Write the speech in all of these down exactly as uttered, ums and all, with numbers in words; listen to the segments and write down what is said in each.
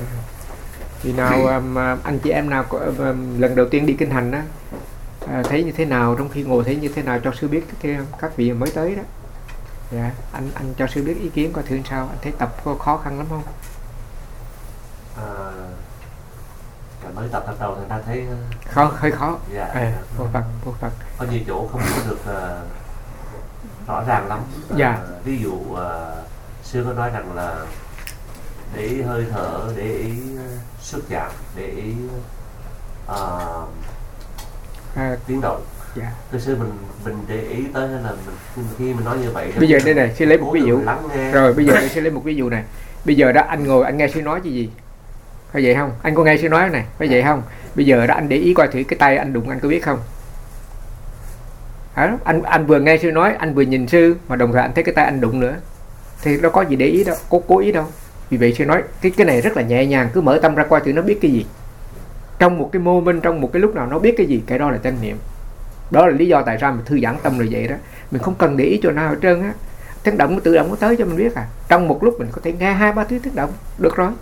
Vì nào um, anh chị em nào có, um, lần đầu tiên đi kinh hành á, à, thấy như thế nào, trong khi ngồi thấy như thế nào, cho sư biết cái, các vị mới tới đó. Dạ, anh anh cho sư biết ý kiến coi thử sao, anh thấy tập có khó khăn lắm không? À, mới tập bắt đầu thì ta thấy khó, hơi khó. Dạ. À, vô Phật, vô Phật. Có nhiều chỗ không có được uh, rõ ràng lắm. Uh, dạ. Ví dụ uh, sư có nói rằng là để ý hơi thở, để ý xuất giảm, để ý uh, à, tiếng động. Dạ. Thực sự mình mình để ý tới hay là mình khi mình nói như vậy. Bây giờ đây này, sư lấy một ví dụ. Rồi bây giờ tôi sư lấy một ví dụ này. Bây giờ đó anh ngồi anh nghe sư nói gì gì? Phải vậy không? Anh có nghe sư nói này, phải vậy không? Bây giờ đó anh để ý coi thử cái tay anh đụng anh có biết không? Hả? Anh anh vừa nghe sư nói, anh vừa nhìn sư mà đồng thời anh thấy cái tay anh đụng nữa. Thì nó có gì để ý đâu, có cố ý đâu. Vì vậy sư nói cái cái này rất là nhẹ nhàng, cứ mở tâm ra coi thử nó biết cái gì. Trong một cái moment, trong một cái lúc nào nó biết cái gì, cái đó là chánh niệm. Đó là lý do tại sao mình thư giãn tâm rồi vậy đó. Mình không cần để ý chỗ nào hết trơn á. Tiếng động nó tự động nó tới cho mình biết à. Trong một lúc mình có thể nghe hai ba tiếng tiếng động, được rồi.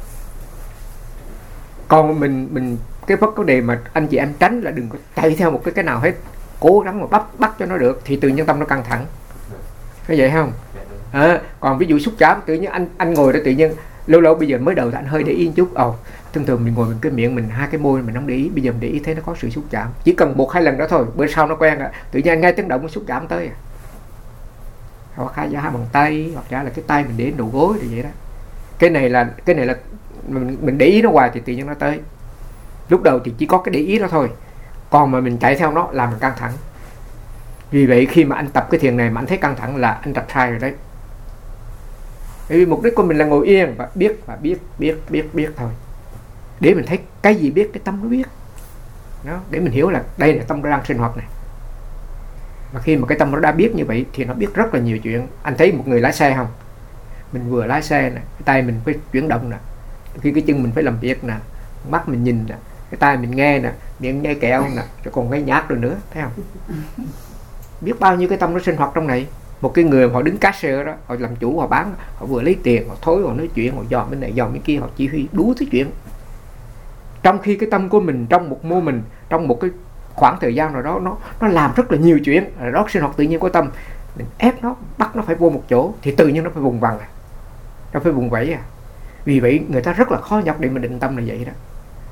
Còn mình mình cái vấn đề mà anh chị em tránh là đừng có chạy theo một cái cái nào hết, cố gắng mà bắt bắt cho nó được thì tự nhiên tâm nó căng thẳng. Có vậy không? À, còn ví dụ xúc chạm tự nhiên anh anh ngồi đó tự nhiên lâu lâu bây giờ mới đầu thì anh hơi để ý một chút. Ồ, thường thường mình ngồi mình cái miệng mình hai cái môi mình không để ý, bây giờ mình để ý thấy nó có sự xúc chạm, chỉ cần một hai lần đó thôi, bữa sau nó quen rồi, tự nhiên anh nghe tiếng động nó xúc chạm tới à. Hoặc hai hai bàn tay, hoặc giả là cái tay mình để đầu gối thì vậy đó. Cái này là cái này là mình mình để ý nó hoài thì tự nhiên nó tới. Lúc đầu thì chỉ có cái để ý đó thôi, còn mà mình chạy theo nó làm mình căng thẳng. Vì vậy khi mà anh tập cái thiền này mà anh thấy căng thẳng là anh tập sai rồi đấy. Bởi vì mục đích của mình là ngồi yên và biết và biết biết biết biết thôi, để mình thấy cái gì biết cái tâm nó biết đó, để mình hiểu là đây là tâm nó đang sinh hoạt này. Mà khi mà cái tâm nó đã biết như vậy thì nó biết rất là nhiều chuyện. Anh thấy một người lái xe không, mình vừa lái xe nè, cái tay mình phải chuyển động nè, khi cái chân mình phải làm việc nè, mắt mình nhìn nè, cái tai mình nghe nè, miệng nghe kẹo nè, cho còn nghe nhạc rồi nữa, thấy không? Biết bao nhiêu cái tâm nó sinh hoạt trong này. Một cái người họ đứng cashier đó, họ làm chủ, họ bán, họ vừa lấy tiền, họ thối, họ nói chuyện, họ dòm bên này dòm bên kia, họ chỉ huy đủ thứ chuyện. Trong khi cái tâm của mình trong một mô mình, trong một cái khoảng thời gian nào đó, nó nó làm rất là nhiều chuyện. Đó sinh hoạt tự nhiên của tâm, mình ép nó, bắt nó phải vô một chỗ thì tự nhiên nó phải vùng vằng à, nó phải vùng vẫy à. Vì vậy người ta rất là khó nhọc để mà định tâm là vậy đó.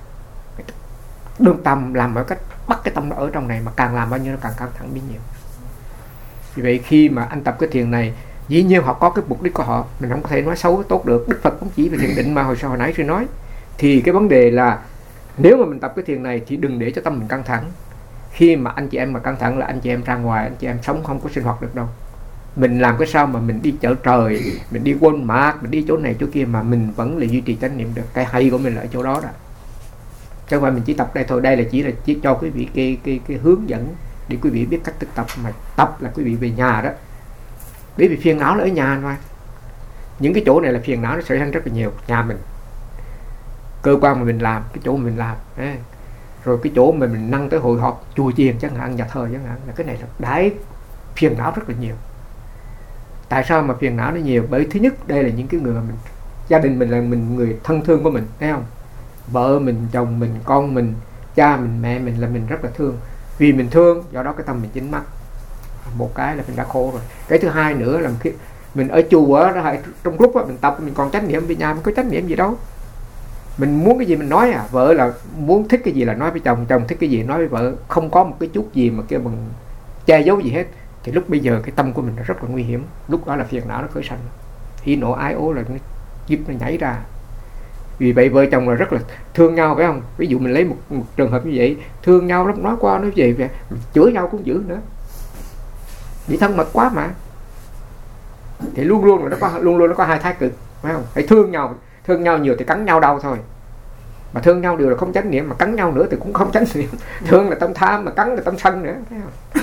Đường tâm làm mọi cách bắt cái tâm nó ở trong này, mà càng làm bao nhiêu nó càng căng thẳng bấy nhiêu. Vì vậy khi mà anh tập cái thiền này, dĩ nhiên họ có cái mục đích của họ, mình không có thể nói xấu tốt được. Đức Phật cũng chỉ về thiền định mà hồi sau hồi nãy sư nói. Thì cái vấn đề là nếu mà mình tập cái thiền này thì đừng để cho tâm mình căng thẳng. Khi mà anh chị em mà căng thẳng là anh chị em ra ngoài, anh chị em sống không có sinh hoạt được đâu. Mình làm cái sao mà mình đi chợ trời, mình đi Walmart, mình đi chỗ này chỗ kia mà mình vẫn là duy trì chánh niệm được. Cái hay của mình là ở chỗ đó đó. Chứ không phải mình chỉ tập đây thôi, đây là chỉ là chỉ cho quý vị cái, cái, cái hướng dẫn để quý vị biết cách thực tập. Mà tập là quý vị về nhà đó. Bởi vì phiền não là ở nhà thôi. Những cái chỗ này là phiền não nó xảy ra rất là nhiều. Nhà mình, cơ quan mà mình làm, cái chỗ mà mình làm, rồi cái chỗ mà mình năng tới hội họp, chùa chiền chẳng hạn, nhà thờ chẳng hạn, là cái này là đái phiền não rất là nhiều. Tại sao mà phiền não nó nhiều? Bởi thứ nhất, đây là những cái người mà mình, gia đình mình là mình người thân thương của mình, thấy không? Vợ mình, chồng mình, con mình, cha mình, mẹ mình là mình rất là thương. Vì mình thương, do đó cái tâm mình chính mắc. Một cái là mình đã khổ rồi. Cái thứ hai nữa là khi mình ở chùa đó, trong lúc đó, mình tập mình còn chánh niệm, về nhà mình có chánh niệm gì đâu. Mình muốn cái gì mình nói à. Vợ là muốn thích cái gì là nói với chồng, chồng thích cái gì nói với vợ, không có một cái chút gì mà kêu bằng che giấu gì hết. Thì lúc bây giờ cái tâm của mình nó rất là nguy hiểm. Lúc đó là phiền não nó khởi sanh, hỉ nộ ái ố là nó giúp nó nhảy ra. Vì vậy vợ chồng là rất là thương nhau, phải không? Ví dụ mình lấy một, một trường hợp như vậy, thương nhau lắm, nói qua nói về, về chửi nhau cũng dữ nữa, bị thân mật quá mà. Thì luôn luôn là nó có luôn luôn nó có hai thái cực, phải không? Phải thương nhau, thương nhau nhiều thì cắn nhau đau thôi. Mà thương nhau đều là không chánh niệm, mà cắn nhau nữa thì cũng không chánh niệm. Thương là tâm tham, mà cắn là tâm sân nữa, thấy không?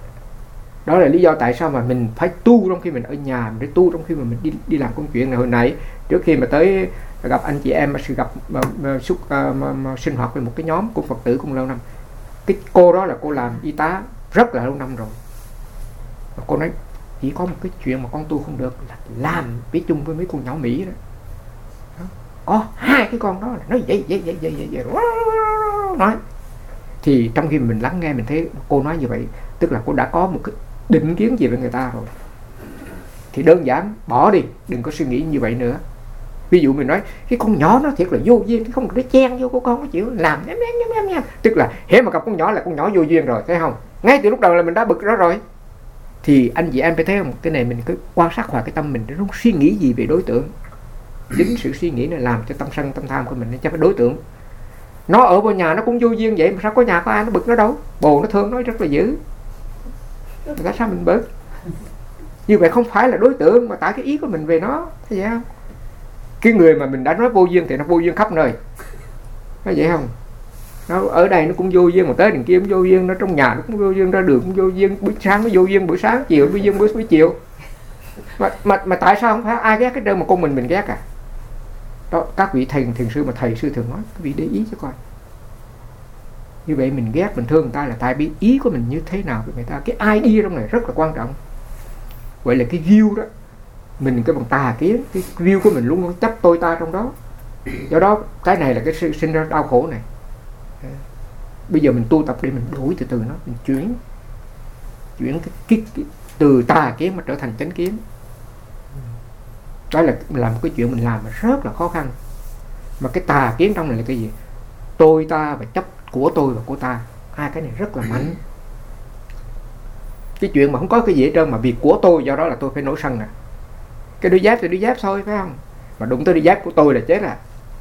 Đó là lý do tại sao mà mình phải tu trong khi mình ở nhà, mình phải tu trong khi mà mình đi đi làm công chuyện này. Hồi nãy trước khi mà tới gặp anh chị em, mà sự gặp mà, mà, xúc, uh, mà, mà sinh hoạt với một cái nhóm của Phật tử cũng lâu năm. Cái cô đó là cô làm y tá rất là lâu năm rồi. Và cô nói chỉ có một cái chuyện mà con tu không được là làm với chung với mấy con nhỏ Mỹ đó. Đó. có hai cái con đó là nói vậy vậy vậy vậy vậy, vậy. Nói thì trong khi mình lắng nghe mình thấy cô nói như vậy, tức là cô đã có một cái định kiến gì về người ta rồi, thì đơn giản bỏ đi, đừng có suy nghĩ như vậy nữa. Ví dụ mình nói cái con nhỏ nó thiệt là vô duyên, cái không nó chen vô, cô con nó chịu làm nhém nhém nhém nhém, tức là hễ mà gặp con nhỏ là con nhỏ vô duyên rồi, thấy không? Ngay từ lúc đầu là mình đã bực đó rồi. Thì anh chị em phải thấy không, cái này mình cứ quan sát hòa cái tâm mình, nó suy nghĩ gì về đối tượng. Chính sự suy nghĩ này làm cho tâm sân tâm tham của mình, cho cái đối tượng nó ở bên nhà nó cũng vô duyên vậy, mà sao có nhà có ai nó bực nó đâu, bồ nó thương nó rất là dữ, tại sao mình bực? Như vậy không phải là đối tượng mà tại cái ý của mình về nó, thấy vậy không? Cái người mà mình đã nói vô duyên thì nó vô duyên khắp nơi, thấy vậy không? Nó ở đây nó cũng vô duyên, mà tới đằng kia cũng vô duyên, nó trong nhà nó cũng vô duyên, ra đường cũng vô duyên, buổi sáng nó vô duyên buổi sáng, chiều vô duyên buổi buổi chiều. Mà, mà, mà tại sao không phải ai ghét cái đơn mà con mình mình ghét à? Đó, các vị thầy thiền sư mà thầy sư thường nói, các vị để ý cho coi. Như vậy mình ghét mình thương người ta là tại biết ý của mình như thế nào với người ta. Cái ai đi trong này rất là quan trọng. Vậy là cái view đó, mình cái bằng tà kiến, cái view của mình luôn luôn chấp tôi ta trong đó. Do đó cái này là cái sự sinh ra đau khổ này. Bây giờ mình tu tập để mình đổi từ từ nó, mình chuyển chuyển cái, cái, cái từ tà kiến mà trở thành chánh kiến. Đó là làm một cái chuyện mình làm mà rất là khó khăn. Mà cái tà kiến trong này là cái gì? Tôi ta và chấp của tôi và của ta, hai cái này rất là mạnh. Cái chuyện mà không có cái gì hết trơn, mà việc của tôi, do đó là tôi phải nổi sân à. Cái đôi dép thì đôi dép thôi, phải không? Mà đụng tới đôi dép của tôi là chết à.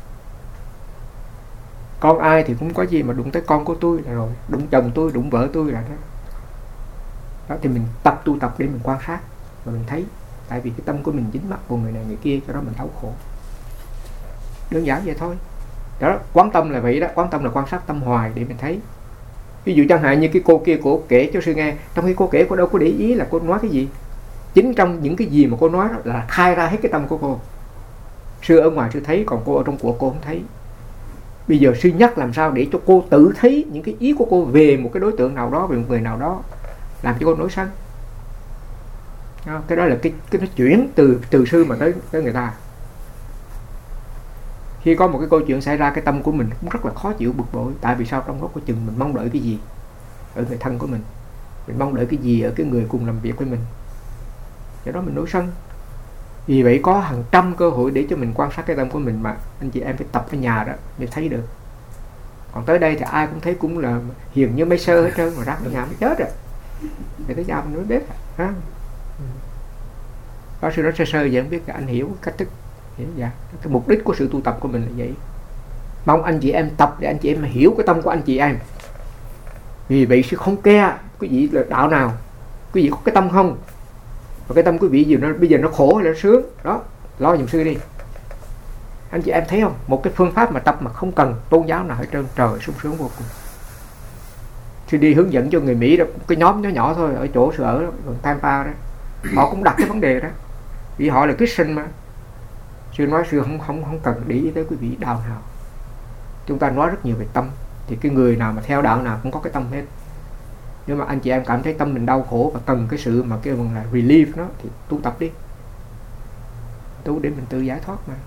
Con ai thì cũng có gì mà đụng tới con của tôi là rồi, đụng chồng tôi, đụng vợ tôi là đó. Đó thì mình tập tu tập để mình quan sát và mình thấy, tại vì cái tâm của mình dính mắc vào người này người kia, cho đó mình đau khổ. Đơn giản vậy thôi. Đó, quán tâm là vậy đó, quán tâm là quan sát tâm hoài để mình thấy. Ví dụ chẳng hạn như cái cô kia cô kể cho sư nghe, trong khi cô kể cô đâu có để ý là cô nói cái gì. Chính trong những cái gì mà cô nói đó là khai ra hết cái tâm của cô. Sư ở ngoài sư thấy, còn cô ở trong của cô không thấy. Bây giờ sư nhắc làm sao để cho cô tự thấy những cái ý của cô về một cái đối tượng nào đó, về một người nào đó, làm cho cô nổi sân. Cái đó là cái, cái nó chuyển từ từ sư mà tới tới người ta. Khi có một cái câu chuyện xảy ra, cái tâm của mình cũng rất là khó chịu, bực bội. Tại vì sao? Trong đó có chừng mình mong đợi cái gì ở người thân của mình, mình mong đợi cái gì ở cái người cùng làm việc với mình, do đó mình nổi sân. Vì vậy có hàng trăm cơ hội để cho mình quan sát cái tâm của mình, mà anh chị em phải tập ở nhà đó để thấy được. Còn tới đây thì ai cũng thấy cũng là hiền như mấy sơ hết trơn, mà rác ở nhà mới chết rồi, để tới nhà mình mới biết ha. Đó, sư nói sơ sơ vậy không biết anh hiểu cách thức. Dạ. Cái mục đích của sự tu tập của mình là vậy. Mong anh chị em tập để anh chị em hiểu cái tâm của anh chị em. Vì vậy sư không care quý vị là đạo nào, quý vị có cái tâm không, và cái tâm quý vị gì nó bây giờ nó khổ hay là nó sướng đó, lo giùm sư đi. Anh chị em thấy không, một cái phương pháp mà tập mà không cần tôn giáo nào hết trơn, trời sung sướng vô cùng. Sư đi hướng dẫn cho người Mỹ đó, cái nhóm nhỏ nhỏ thôi, ở chỗ sư ở đó, gần Tampa đó, họ cũng đặt cái vấn đề đó, vì họ là Christian mà. Sư nói sư không không không cần để ý tới quý vị đạo nào. Chúng ta nói rất nhiều về tâm, thì cái người nào mà theo đạo nào cũng có cái tâm hết. Nhưng mà anh chị em cảm thấy tâm mình đau khổ và cần cái sự mà kêu bằng là relief nó, thì tu tập đi, tu để mình tự giải thoát mà.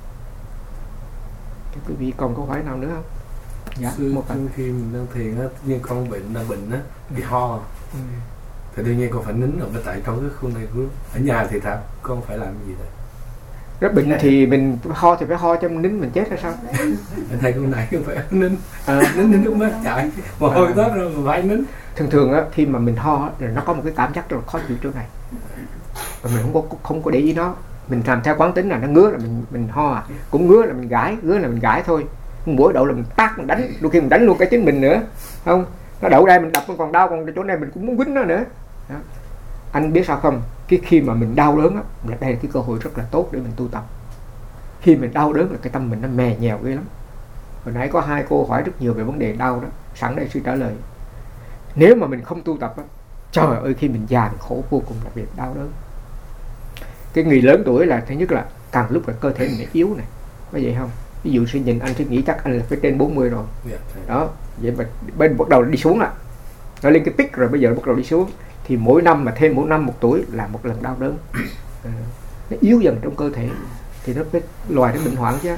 Các quý vị còn câu hỏi nào nữa không? Dạ. Sư, một phần khi mình đang thiền á, như con bệnh đang bệnh á, bị ho, ừ. thì đương nhiên con phải nín rồi, tại trong cái khu này ở nhà thì sao con phải làm gì đây? Rất bệnh thì mình ho thì phải ho cho nín, mình chết hay sao? Anh thấy con này không phải nín, à, nín nín lúc mới chạy, mà hồi đó rồi mà phải nín. Thường thường á, khi mà mình ho thì nó có một cái cảm giác rất là khó chịu chỗ này, và mình không có không có để ý nó, mình làm theo quán tính là nó ngứa là mình mình ho à, cũng ngứa là mình gãi, ngứa là mình gãi thôi. Mỗi đậu là mình tát, mình đánh, đôi khi mình đánh luôn cái chính mình nữa, không? Nó đậu đây mình đập nó còn đau, còn chỗ này mình cũng muốn quýnh nó nữa. Đó. Anh biết sao không? Cái khi mà mình đau đớn á, là đây là cái cơ hội rất là tốt để mình tu tập. Khi mình đau đớn là cái tâm mình nó mè nhèo ghê lắm. Hồi nãy có hai cô hỏi rất nhiều về vấn đề đau đó, sẵn đây sư trả lời. Nếu mà mình không tu tập á, trời ơi khi mình già mình khổ vô cùng, đặc biệt đau đớn. Cái người lớn tuổi là thứ nhất là càng lúc là cơ thể mình yếu này, có vậy không? Ví dụ sư nhìn anh, sư nghĩ chắc anh là phải trên bốn mươi rồi. Đó, vậy mà bên bắt đầu đi xuống ạ. Nó lên cái pic rồi bây giờ bắt đầu đi xuống. Thì mỗi năm mà thêm mỗi năm một tuổi là một lần đau đớn. À, nó yếu dần trong cơ thể thì nó cái loài nó bệnh hoạn chứ.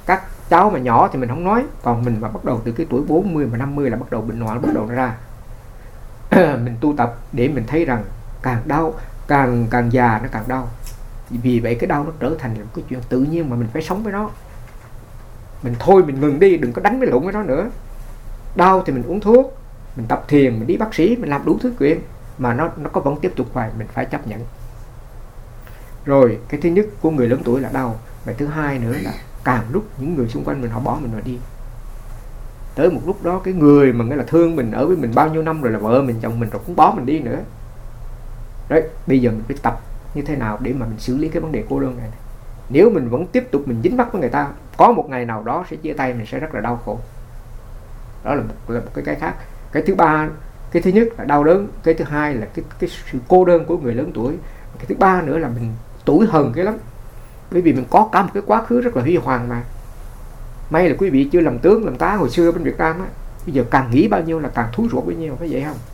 các cháu mà nhỏ thì mình không nói, còn mình mà bắt đầu từ cái tuổi bốn mươi mà năm mươi là bắt đầu bệnh hoạn bắt đầu nó ra. Mình tu tập để mình thấy rằng càng đau, càng càng già nó càng đau. Vì vậy cái đau nó trở thành một cái chuyện tự nhiên mà mình phải sống với nó. Mình thôi mình ngừng đi, đừng có đánh với lộn với nó nữa. Đau thì mình uống thuốc, mình tập thiền, mình đi bác sĩ, mình làm đủ thứ chuyện mà nó nó có vẫn tiếp tục hoài, mình phải chấp nhận. Rồi cái thứ nhất của người lớn tuổi là đau, và thứ hai nữa là càng lúc những người xung quanh mình họ bỏ mình mà đi. Tới một lúc đó cái người mà nghĩa là thương mình, ở với mình bao nhiêu năm rồi, là vợ mình, chồng mình, rồi cũng bỏ mình đi nữa. Đấy, bây giờ mình phải tập như thế nào để mà mình xử lý cái vấn đề cô đơn này, này. Nếu mình vẫn tiếp tục mình dính mắc với người ta, có một ngày nào đó sẽ chia tay, mình sẽ rất là đau khổ. Đó là một, là một cái cái khác. Cái thứ ba, cái thứ nhất là đau đớn, cái thứ hai là cái, cái sự cô đơn của người lớn tuổi. Cái thứ ba nữa là mình tủi hờn cái lắm, bởi vì mình có cả một cái quá khứ rất là huy hoàng mà. May là quý vị chưa làm tướng làm tá hồi xưa bên Việt Nam á, bây giờ càng nghĩ bao nhiêu là càng thúi ruột bấy nhiêu, phải vậy không?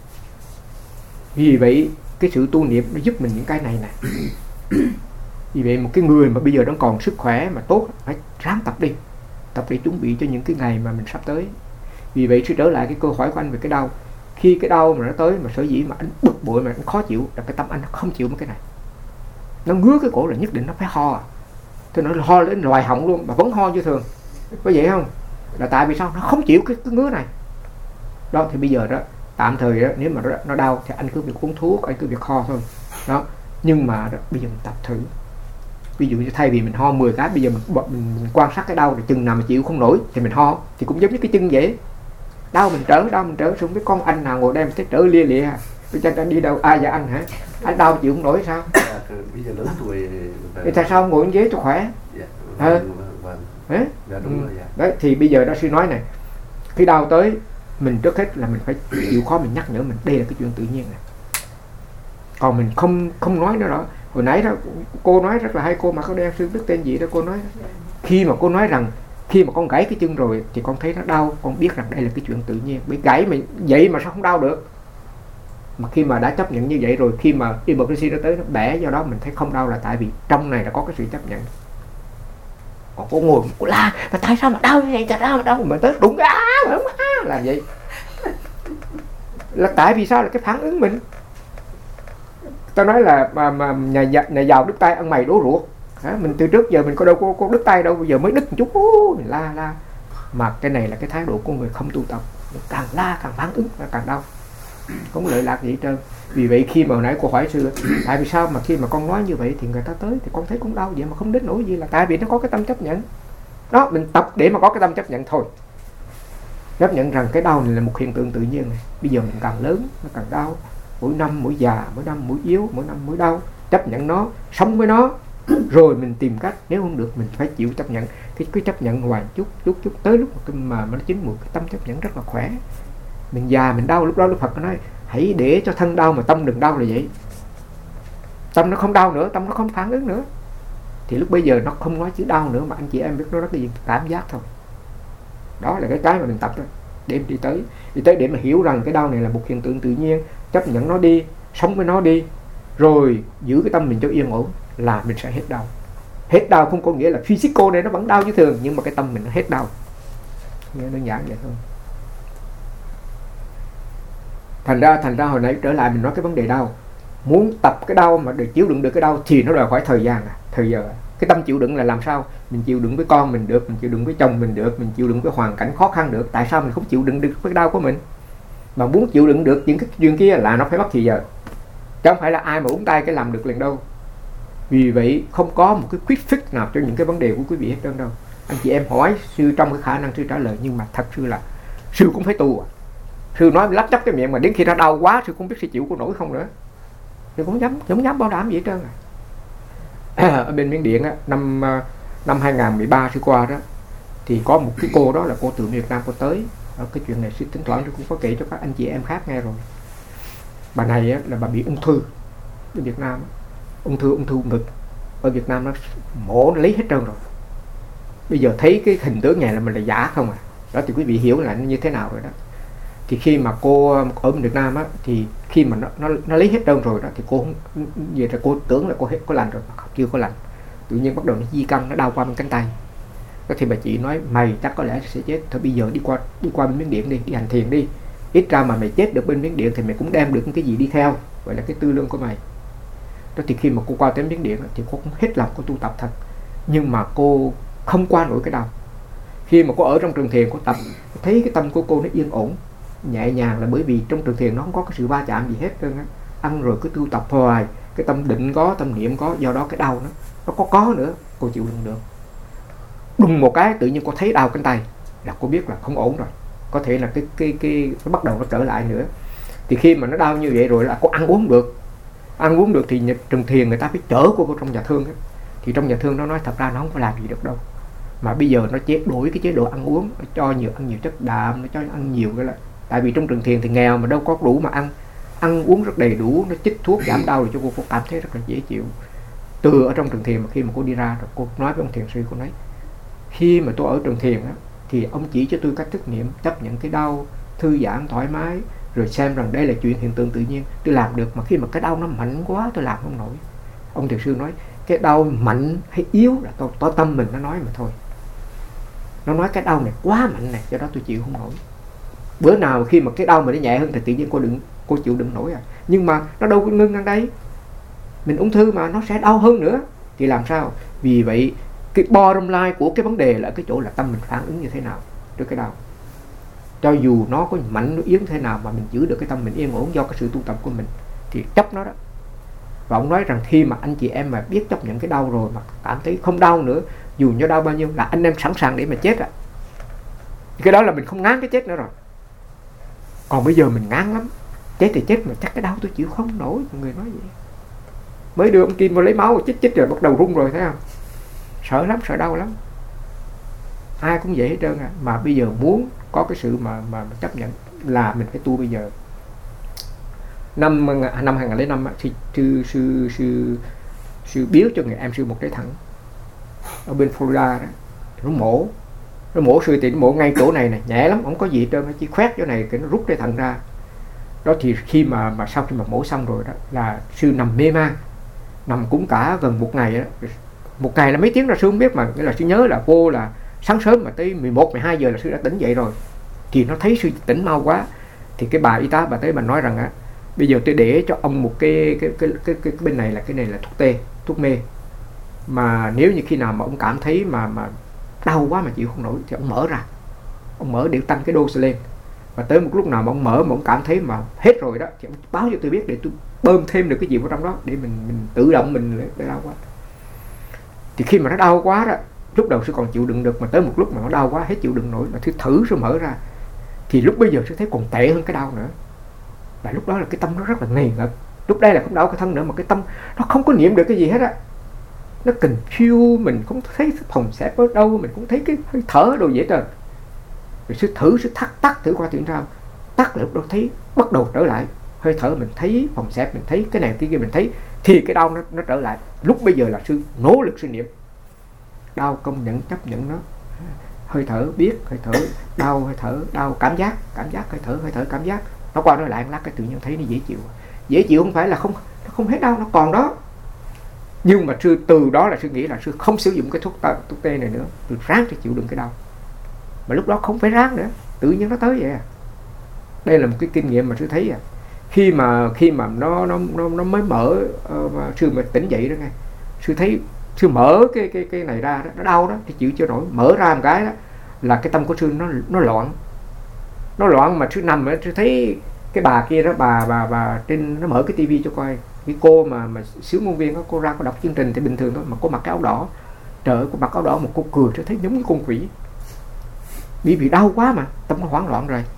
Vì vậy cái sự tu niệm nó giúp mình những cái này nè. Vì vậy một cái người mà bây giờ đang còn sức khỏe mà tốt, phải ráng tập đi, tập để chuẩn bị cho những cái ngày mà mình sắp tới. Vì vậy sẽ trở lại cái câu hỏi của anh về cái đau. Khi cái đau mà nó tới mà sở dĩ mà anh bực bội mà anh khó chịu là cái tâm anh nó không chịu một cái này. Nó ngứa cái cổ là nhất định nó phải ho. Tôi nói là ho lên loài họng luôn mà vẫn ho như thường, có vậy không? Là tại vì sao? Nó không chịu cái, cái ngứa này. Đó thì bây giờ đó tạm thời đó, nếu mà nó, nó đau thì anh cứ việc uống thuốc, anh cứ việc ho thôi. Đó. Nhưng mà đó, bây giờ mình tập thử. Ví dụ như thay vì mình ho mười cái, bây giờ mình, mình, mình quan sát cái đau thì chừng nào mà chịu không nổi thì mình ho, thì cũng giống như cái chân vậy. Đau mình trở, đau mình trở, xong cái con anh nào ngồi đem cái trở lia lịa. Tôi chắc anh đi đâu, ai dạ anh hả? Anh đau chịu không nổi sao? À, bây giờ lớn tuổi thì tại sao ngồi ghế cho khỏe? Dạ, à. vâng, vâng. Đấy? Dạ, đúng Ừ. rồi, dạ. Đấy thì bây giờ đó sư nói này, khi đau tới mình trước hết là mình phải chịu khó, mình nhắc nhở mình đây là cái chuyện tự nhiên này. Còn mình không không nói nữa đó. Hồi nãy đó cô nói rất là hay, cô mà có đen sư biết tên gì đó, cô nói khi mà cô nói rằng khi mà con gãy cái chân rồi thì con thấy nó đau, con biết rằng đây là cái chuyện tự nhiên. Bị gãy mình vậy mà sao không đau được? Mà khi mà đã chấp nhận như vậy rồi, khi mà emergency nó tới nó bẻ, do đó mình thấy không đau là tại vì trong này là có cái sự chấp nhận. Còn cô ngồi cô la mà tại sao mà đau như vậy, tại sao mà đau mà tới đụng á mà là vậy. Là tại vì sao? Là cái phản ứng mình. Tao nói là mà, mà nhà, nhà giàu đứt tay ăn mày đố ruột. Hả? Mình từ trước giờ mình có đâu có, có đứt tay đâu, bây giờ mới đứt một chút ú, mình la la. Mà cái này là cái thái độ của người không tu tập, càng la càng phản ứng và càng đau, không lợi lạc gì hết trơn. Vì vậy khi mà hồi nãy cô hỏi sư tại vì sao mà khi mà con nói như vậy thì người ta tới thì con thấy cũng đau vậy mà không đến nỗi gì, là tại vì nó có cái tâm chấp nhận đó. Mình tập để mà có cái tâm chấp nhận thôi, chấp nhận rằng cái đau này là một hiện tượng tự nhiên này. Bây giờ mình càng lớn nó càng đau, mỗi năm mỗi già, mỗi năm mỗi yếu, mỗi năm mỗi đau. Chấp nhận nó, sống với nó, rồi mình tìm cách. Nếu không được mình phải chịu chấp nhận. Cái cái chấp nhận hoài chút chút chút tới lúc mà, mà nó chín mùi, cái tâm chấp nhận rất là khỏe. Mình già mình đau, lúc đó Đức Phật nói hãy để cho thân đau mà tâm đừng đau, là vậy. Tâm nó không đau nữa, tâm nó không phản ứng nữa, thì lúc bây giờ nó không nói chữ đau nữa, mà anh chị em biết nó rất là gì, cảm giác thôi. Đó là cái cái mà mình tập đó, để mình đi tới đi tới để mà hiểu rằng cái đau này là một hiện tượng tự nhiên, chấp nhận nó đi, sống với nó đi, rồi giữ cái tâm mình cho yên ổn là mình sẽ hết đau. Hết đau không có nghĩa là physical này nó vẫn đau như thường, nhưng mà cái tâm mình nó hết đau. Nghe đơn giản vậy thôi. Thành ra, thành ra hồi nãy trở lại mình nói cái vấn đề đau. Muốn tập cái đau mà để chịu đựng được cái đau thì nó đòi hỏi thời gian à, thời giờ. Cái tâm chịu đựng là làm sao? Mình chịu đựng với con mình được, mình chịu đựng với chồng mình được, mình chịu đựng với hoàn cảnh khó khăn được. Tại sao mình không chịu đựng được với cái đau của mình? Mà muốn chịu đựng được những cái chuyện kia là nó phải mất thời giờ. Chứ không phải là ai mà uống tay cái làm được liền đâu. Vì vậy không có một cái quick fix nào cho những cái vấn đề của quý vị hết trơn đâu. Anh chị em hỏi sư trong cái khả năng sư trả lời, nhưng mà thật sự là sư cũng phải tu à. Sư nói lắp chắp cái miệng mà đến khi nó đau quá sư không biết sư chịu có nổi không nữa. Sư cũng dám, không dám bảo đảm gì hết trơn à. Ở bên Miến Điện á, năm năm hai không một ba sư qua đó thì có một cái cô đó là cô từ Việt Nam cô tới. Ở cái chuyện này sư tính toán sư cũng có kể cho các anh chị em khác nghe rồi. Bà này á, là bà bị ung thư ở Việt Nam, ung thư ung thư ngực ở Việt Nam nó mổ nó lấy hết trơn rồi. Bây giờ thấy cái hình tướng này là mình là giả không à. Đó thì quý vị hiểu là nó như thế nào rồi đó. Thì khi mà cô ở Việt Nam á, thì khi mà nó nó nó lấy hết trơn rồi đó thì cô về rồi cô tưởng là cô hết có lành rồi, mà chưa có lành. Tự nhiên bắt đầu nó di căn, nó đau qua bên cánh tay. Đó thì bà chị nói mày chắc có lẽ sẽ chết, thôi bây giờ đi qua đi qua bên Miến Điện đi, đi hành thiền đi, ít ra mà mày chết được bên Miến Điện thì mày cũng đem được cái gì đi theo, gọi là cái tư lương của mày. Đó thì khi mà cô qua tới Miến Điện thì cô cũng hết lòng cô tu tập thật, nhưng mà cô không qua nổi cái đau. Khi mà cô ở trong trường thiền cô tập, thấy cái tâm của cô nó yên ổn nhẹ nhàng, là bởi vì trong trường thiền nó không có cái sự va chạm gì hết trơn á. Ăn rồi cứ tu tập hoài, cái tâm định có, tâm niệm có, do đó cái đau nó nó có có nữa, cô chịu đựng được. Đùng một cái tự nhiên cô thấy đau cánh tay là cô biết là không ổn rồi, có thể là cái cái cái nó bắt đầu nó trở lại nữa. Thì khi mà nó đau như vậy rồi là cô ăn uống được, ăn uống được thì trường thiền người ta phải chở cô vào trong nhà thương ấy. Thì trong nhà thương nó nói thật ra nó không có làm gì được đâu, mà bây giờ nó chế đổi cái chế độ ăn uống, nó cho nhiều ăn nhiều chất đạm, nó cho ăn nhiều cái là tại vì trong trường thiền thì nghèo mà đâu có đủ mà ăn, ăn uống rất đầy đủ, nó chích thuốc giảm đau để cho cô, cô cảm thấy rất là dễ chịu. Từ ở trong trường thiền mà khi mà cô đi ra rồi cô nói với ông thiền sư, cô nói khi mà tôi ở trường thiền á, thì ông chỉ cho tôi cách thức niệm, chấp nhận cái đau, thư giãn thoải mái, rồi xem rằng đây là chuyện hiện tượng tự nhiên, tôi làm được. Mà khi mà cái đau nó mạnh quá tôi làm không nổi. Ông thiền sư nói cái đau mạnh hay yếu là to, to tâm mình nó nói mà thôi. Nó nói cái đau này quá mạnh này, do đó tôi chịu không nổi. Bữa nào khi mà cái đau mà nó nhẹ hơn thì tự nhiên cô đừng cô chịu đựng nổi à. Nhưng mà nó đâu có ngưng ở đây, mình ung thư mà nó sẽ đau hơn nữa thì làm sao? Vì vậy cái bottom line của cái vấn đề là cái chỗ là tâm mình phản ứng như thế nào trước cái đau. Cho dù nó có mạnh nó yếu thế nào mà mình giữ được cái tâm mình yên ổn do cái sự tu tập của mình thì chấp nó đó. Và ông nói rằng khi mà anh chị em mà biết chấp nhận cái đau rồi mà cảm thấy không đau nữa, dù nó đau bao nhiêu là anh em sẵn sàng để mà chết ạ. À. Cái đó là mình không ngán cái chết nữa rồi. Còn bây giờ mình ngán lắm, chết thì chết mà chắc cái đau tôi chịu không nổi, mọi người nói vậy. Mới đưa ông Kim vào lấy máu chích chích rồi bắt đầu run rồi thấy không? Sợ lắm, sợ đau lắm. Ai cũng vậy hết trơn à. Mà bây giờ muốn có cái sự mà, mà, mà chấp nhận là mình phải tu bây giờ. Năm năm hai nghìn lẻ năm thì sư sư sư sư biếu cho người em sư một cái thẳng ở bên Florida đó, nó mổ, nó mổ sư thì nó mổ ngay chỗ này này, nhẹ lắm, không có gì hết trơn, nó chỉ khoét chỗ này cái nó rút cái thận ra. Đó thì khi mà mà sau khi mà mổ xong rồi đó là sư nằm mê man, nằm cũng cả gần một ngày đó. Một ngày là mấy tiếng là sư không biết, mà nghĩa là sư nhớ là vô là sáng sớm mà tới mười một, mười hai giờ là sư đã tỉnh dậy rồi. Thì nó thấy sư tỉnh mau quá, thì cái bà y tá bà tới bà nói rằng á, bây giờ tôi để cho ông một cái cái cái cái, cái, cái bên này là cái này là thuốc tê, thuốc mê. Mà nếu như khi nào mà ông cảm thấy mà mà đau quá mà chịu không nổi thì ông mở ra, ông mở để tăng cái dose lên. Và tới một lúc nào mà ông mở mà ông cảm thấy mà hết rồi đó thì ông báo cho tôi biết để tôi bơm thêm được cái gì vào trong đó để mình mình tự động mình để đau quá. Thì khi mà nó đau quá đó, lúc đầu sư còn chịu đựng được, mà tới một lúc mà nó đau quá hết chịu đựng nổi là thứ thử sư mở ra, thì lúc bây giờ sư thấy còn tệ hơn cái đau nữa. Và lúc đó là cái tâm nó rất là nghi ngật. Lúc đây là không đau cái thân nữa mà cái tâm nó không có niệm được cái gì hết á, nó confuse, mình không thấy phòng xẹp ở đâu, mình cũng thấy cái hơi thở đồ dễ trời. Rồi sư thử sư thắt tắt thử qua tiếng sao, tắt là lúc đó thấy bắt đầu trở lại hơi thở, mình thấy phòng xẹp, mình thấy cái này cái kia, mình thấy thì cái đau nó nó trở lại. Lúc bây giờ là sư nỗ lực sư niệm, đau công nhận chấp nhận nó, hơi thở biết hơi thở, đau hơi thở, đau cảm giác, cảm giác hơi thở, hơi thở cảm giác, nó qua nó lại lát cái tự nhiên thấy nó dễ chịu. Dễ chịu không phải là không nó không hết đau, nó còn đó. Nhưng mà sư từ đó là sư nghĩ là sư không sử dụng cái thuốc tê, thuốc tê này nữa, từ ráng để chịu đựng cái đau. Mà lúc đó không phải ráng nữa, tự nhiên nó tới vậy à. Đây là một cái kinh nghiệm mà sư thấy à. Khi mà khi mà nó nó nó, nó mới mở uh, sư mà tỉnh dậy đó nghe, sư thấy sư mở cái cái cái này ra đó, nó đau đó thì chịu chưa nổi, mở ra một cái đó là cái tâm của sư nó nó loạn, nó loạn mà sư nằm ở sư thấy cái bà kia đó, bà bà bà trên nó mở cái tivi cho coi, cái cô mà mà xíu ngôn viên đó, cô ra cô đọc chương trình thì bình thường thôi, mà cô mặc cái áo đỏ, trời ơi, cô mặc áo đỏ một cô cười, sư thấy giống như con quỷ, bị bị đau quá mà tâm nó hoảng loạn rồi.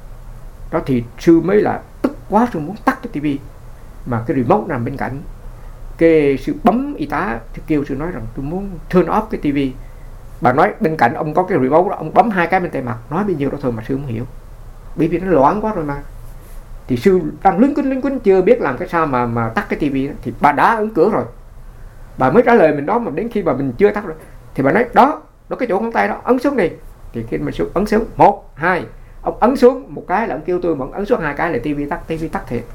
Đó thì sư mới là tức quá, sư muốn tắt cái tivi mà cái remote nằm bên cạnh, cái sư bấm y tá thì kêu sư nói rằng tôi muốn turn off cái tivi. Bà nói bên cạnh ông có cái remote đó, ông bấm hai cái bên tay mặt, nói bao nhiêu đó thôi mà sư không hiểu, bởi vì nó loạn quá rồi mà. Thì sư đang lưng quýnh lưng quýnh chưa biết làm cái sao mà mà tắt cái tivi đó, thì bà đã ấn cửa rồi, bà mới trả lời mình đó, mà đến khi mà mình chưa tắt rồi thì bà nói đó, nó cái chỗ ngón tay đó, ấn xuống đi. Thì khi mình sư ấn xuống một hai, ông ấn xuống một cái là ông kêu tôi, mà ông ấn xuống hai cái là tivi tắt, tivi tắt thiệt.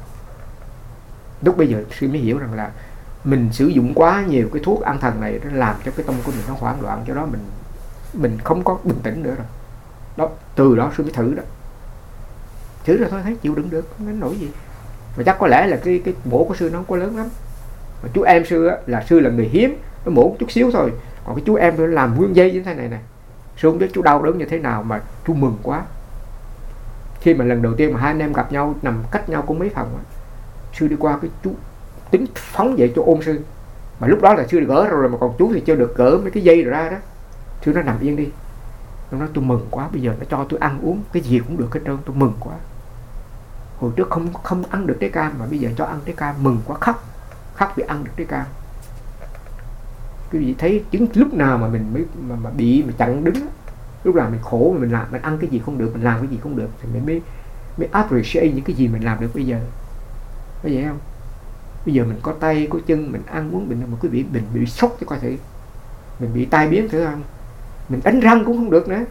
Lúc bây giờ sư mới hiểu rằng là mình sử dụng quá nhiều cái thuốc an thần này, nó làm cho cái tâm của mình nó hoảng loạn, cho đó mình mình không có bình tĩnh nữa rồi. Đó, từ đó sư mới thử đó, thử rồi thôi thấy chịu đựng được, không đến nổi gì. Mà chắc có lẽ là cái cái mổ của sư nó không có lớn lắm. Mà chú em sư á, là sư là người hiếm, nó mổ chút xíu thôi, còn cái chú em nó làm nguyên dây như thế này này. Sư không biết chú đau đớn như thế nào mà chú mừng quá. Khi mà lần đầu tiên mà hai anh em gặp nhau, nằm cách nhau cũng mấy phòng á, sư đi qua cái chú tính phóng dậy cho ôm sư. Mà lúc đó là sư được gỡ rồi, mà còn chú thì chưa được gỡ mấy cái dây ra đó. Sư nó nằm yên đi. Nó nói tôi mừng quá, bây giờ nó cho tôi ăn uống cái gì cũng được hết trơn, tôi mừng quá. Hồi trước không không ăn được trái cam mà bây giờ cho ăn trái cam, mừng quá, khóc khóc vì ăn được trái cam. Quý vị thấy chứng lúc nào mà mình mới mà, mà bị mà chặn đứng, lúc nào mình khổ mà mình làm, mình ăn cái gì không được, mình làm cái gì không được, thì mình mới mới appreciate những cái gì mình làm được bây giờ. Có vậy không? Bây giờ mình có tay có chân, mình ăn uống mình, mà quý vị mình bị sốc cho coi thử, mình bị tai biến thử không, mình đánh răng cũng không được nữa,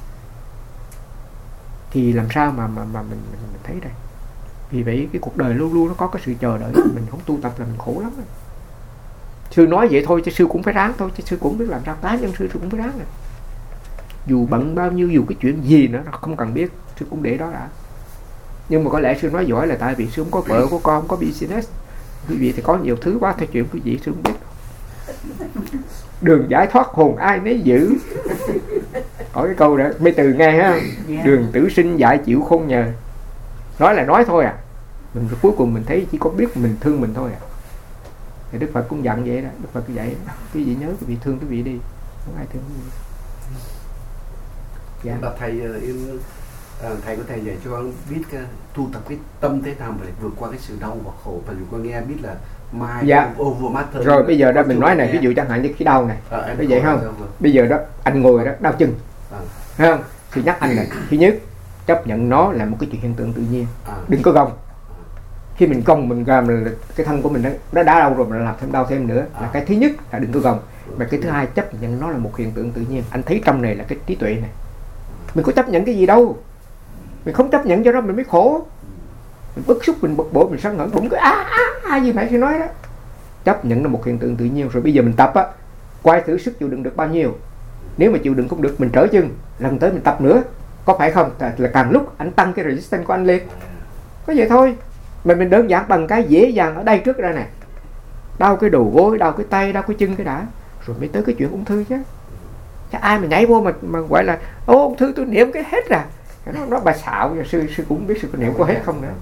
thì làm sao mà mà mà mình mình, mình thấy đây. Vì vậy cái cuộc đời luôn luôn nó có cái sự chờ đợi, mình không tu tập là mình khổ lắm rồi. Sư nói vậy thôi chứ sư cũng phải ráng thôi, chứ sư cũng biết làm sao, cá nhân sư sư cũng phải ráng rồi. Dù bận bao nhiêu, dù cái chuyện gì nữa nó không cần biết, sư cũng để đó đã. Nhưng mà có lẽ sư nói giỏi là tại vì sư không có vợ, có con, không có business. Quý vị thì có nhiều thứ quá, theo chuyện quý vị sư không biết. Đường giải thoát hồn ai nấy giữ. Có cái câu đó mấy từ nghe ha, đường tử sinh dạy chịu khôn nhờ. Nói là nói thôi à, mình cuối cùng mình thấy chỉ có biết mình thương mình thôi à. Thì Đức Phật cũng dặn vậy đó, Đức Phật cũng dạy quý vị nhớ quý vị thương quý vị đi, không ai thương quý vị. Dạ. Bà thầy yêu à, thầy có thầy dạy cho con biết uh, tu tập cái tâm thế nào để vượt qua cái sự đau và khổ. Và dù con nghe biết là mai dạ. over matter. Rồi bây giờ đó mình nói này, ví dụ chẳng hạn như cái đau này, à, có vậy không? Rồi. Bây giờ đó anh ngồi đó đau chân, à. Thấy không? Thì nhắc anh là thứ nhất chấp nhận nó là một cái chuyện hiện tượng tự nhiên, à. Đừng có gồng. Khi mình gồng mình làm là cái thân của mình nó, nó đã đau rồi mà làm thêm đau thêm nữa, à. Là cái thứ nhất là đừng có gồng. Mà cái thứ hai chấp nhận nó là một hiện tượng tự nhiên. Anh thấy trong này là cái trí tuệ này. Mình có chấp nhận cái gì đâu. Mình không chấp nhận cho đó mình mới khổ. Mình bức xúc, mình bực bội, mình sân hận, bụng cứ á á á như nãy sư nói đó. Chấp nhận là một hiện tượng tự nhiên. Rồi bây giờ mình tập á, quay thử sức chịu đựng được bao nhiêu. Nếu mà chịu đựng không được mình trở chân, lần tới mình tập nữa. Có phải không? Là càng lúc anh tăng cái resistance của anh lên. Có vậy thôi. Mà mình đơn giản bằng cái dễ dàng ở đây trước ra nè. Đau cái đầu gối, đau cái tay, đau cái chân cái đã. Rồi mới tới cái chuyện ung thư chứ. Chứ ai mà nhảy vô mà, mà gọi là ô ung thư tôi niệm cái hết ra. Nó, nó bà xạo, sư sư cũng biết sư có niệm có hết không nữa.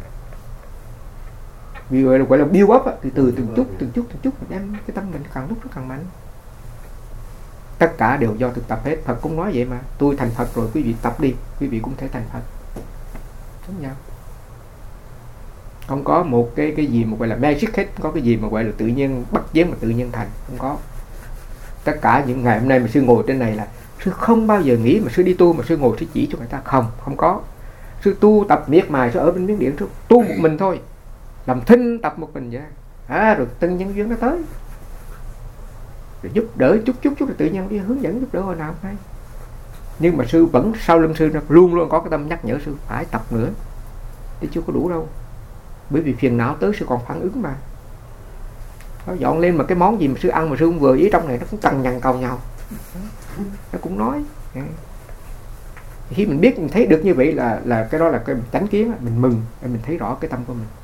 Vì gọi là, gọi là build up á, từ từ từng chút từng chút từng chút mình đem cái tâm mình càng lúc nó càng mạnh. Tất cả đều do thực tập hết. Phật cũng nói vậy mà. Tôi thành Phật rồi quý vị tập đi, quý vị cũng thể thành Phật. Giống nhau. Không có một cái cái gì mà gọi là magic hết, không có cái gì mà gọi là tự nhiên bắt chước mà tự nhiên thành, không có. Tất cả những ngày hôm nay mà sư ngồi trên này là sư không bao giờ nghĩ mà sư đi tu mà sư ngồi sư chỉ cho người ta, không, không có. Sư tu tập miệt mài, sư ở bên Miến Điện sư tu một mình thôi, làm thinh tập một mình vậy. À, rồi từng nhân duyên nó tới, rồi giúp đỡ chút chút chút rồi tự nhiên đi hướng dẫn giúp đỡ hồi nào hay. Nhưng mà sư vẫn sau lưng sư nó luôn luôn có cái tâm nhắc nhở sư phải tập nữa, chứ chưa có đủ đâu. Bởi vì phiền não tới sư còn phản ứng mà. Nó dọn lên mà cái món gì mà sư ăn mà sư không vừa ý trong này nó cũng cằn nhằn cầu nhau. Nó cũng nói. Khi mình biết mình thấy được như vậy là là cái đó là cái chánh kiến, mình mừng, mình thấy rõ cái tâm của mình.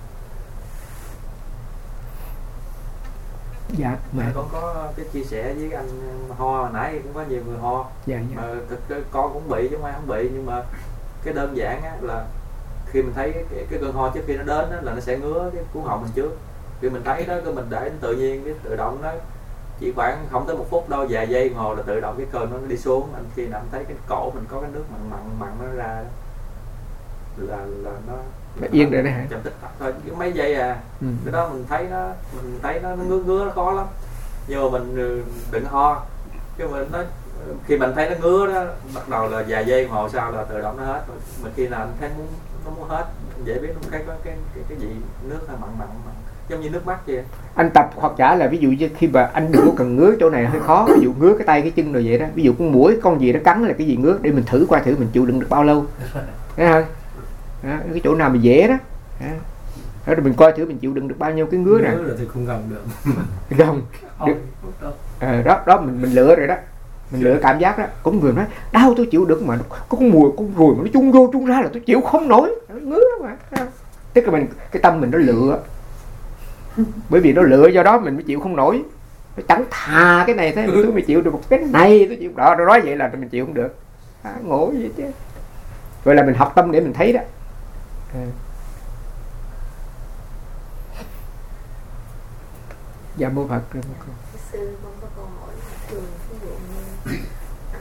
Dạ, mà con có cái chia sẻ với anh ho hồi nãy cũng có nhiều người ho. Dạ, dạ. Mà con cũng bị chứ không ai không bị, nhưng mà cái đơn giản á là khi mình thấy cái, cái, cái cơn ho trước khi nó đến á, là nó sẽ ngứa cái cuống họng mình trước. Khi mình thấy đó, cái mình để nó tự nhiên, cái tự động nó chỉ khoảng không tới một phút đâu, vài giây đồng hồ là tự động cái cơn nó đi xuống. Anh khi nào thấy cái cổ mình có cái nước mặn mặn mặn nó ra là là nó nó yên rồi đấy hả? Chậm tích thôi, mấy giây à. Ừ. Cái đó mình thấy nó mình thấy nó, nó ngứa ngứa nó khó lắm. Nhưng mà mình đừng ho. Chứ mình nó khi mình thấy nó ngứa đó, bắt đầu là vài giây đồng hồ sau là tự động nó hết. Mình khi nào anh thấy muốn nó muốn hết, dễ biết nó cái cái cái cái, cái gì nước mặn mặn mặn giống như nước mắt vậy. Anh tập hoặc giả là ví dụ như khi mà anh đừng có cần ngứa chỗ này hơi khó, ví dụ ngứa cái tay cái chân rồi vậy đó, ví dụ con muỗi con gì nó cắn là cái gì ngứa để mình thử qua thử mình chịu đựng được bao lâu, thấy không? Đó, cái chỗ nào mà dễ đó, đó rồi mình coi thử mình chịu đựng được bao nhiêu cái ngứa này. Rồi thì không gồng được. Gồng được. À, đó đó mình mình lựa rồi đó. mình lựa cảm giác đó. Cũng người nói đau tôi chịu được mà có con mùi con ruồi mà nó chung vô chung ra là tôi chịu không nổi, nó ngứa lắm mà. Tức là mình cái tâm mình nó lựa, bởi vì nó lựa do đó mình mới chịu không nổi. Nó chẳng thà cái này thế mà tôi mới chịu được một cái này tôi chịu đó, nói vậy là mình chịu không được. À, ngộ vậy chứ. Vậy là mình học tâm để mình thấy đó. À. Dạ mô Phật. Sư con có câu hỏi là thường ví dụ như à,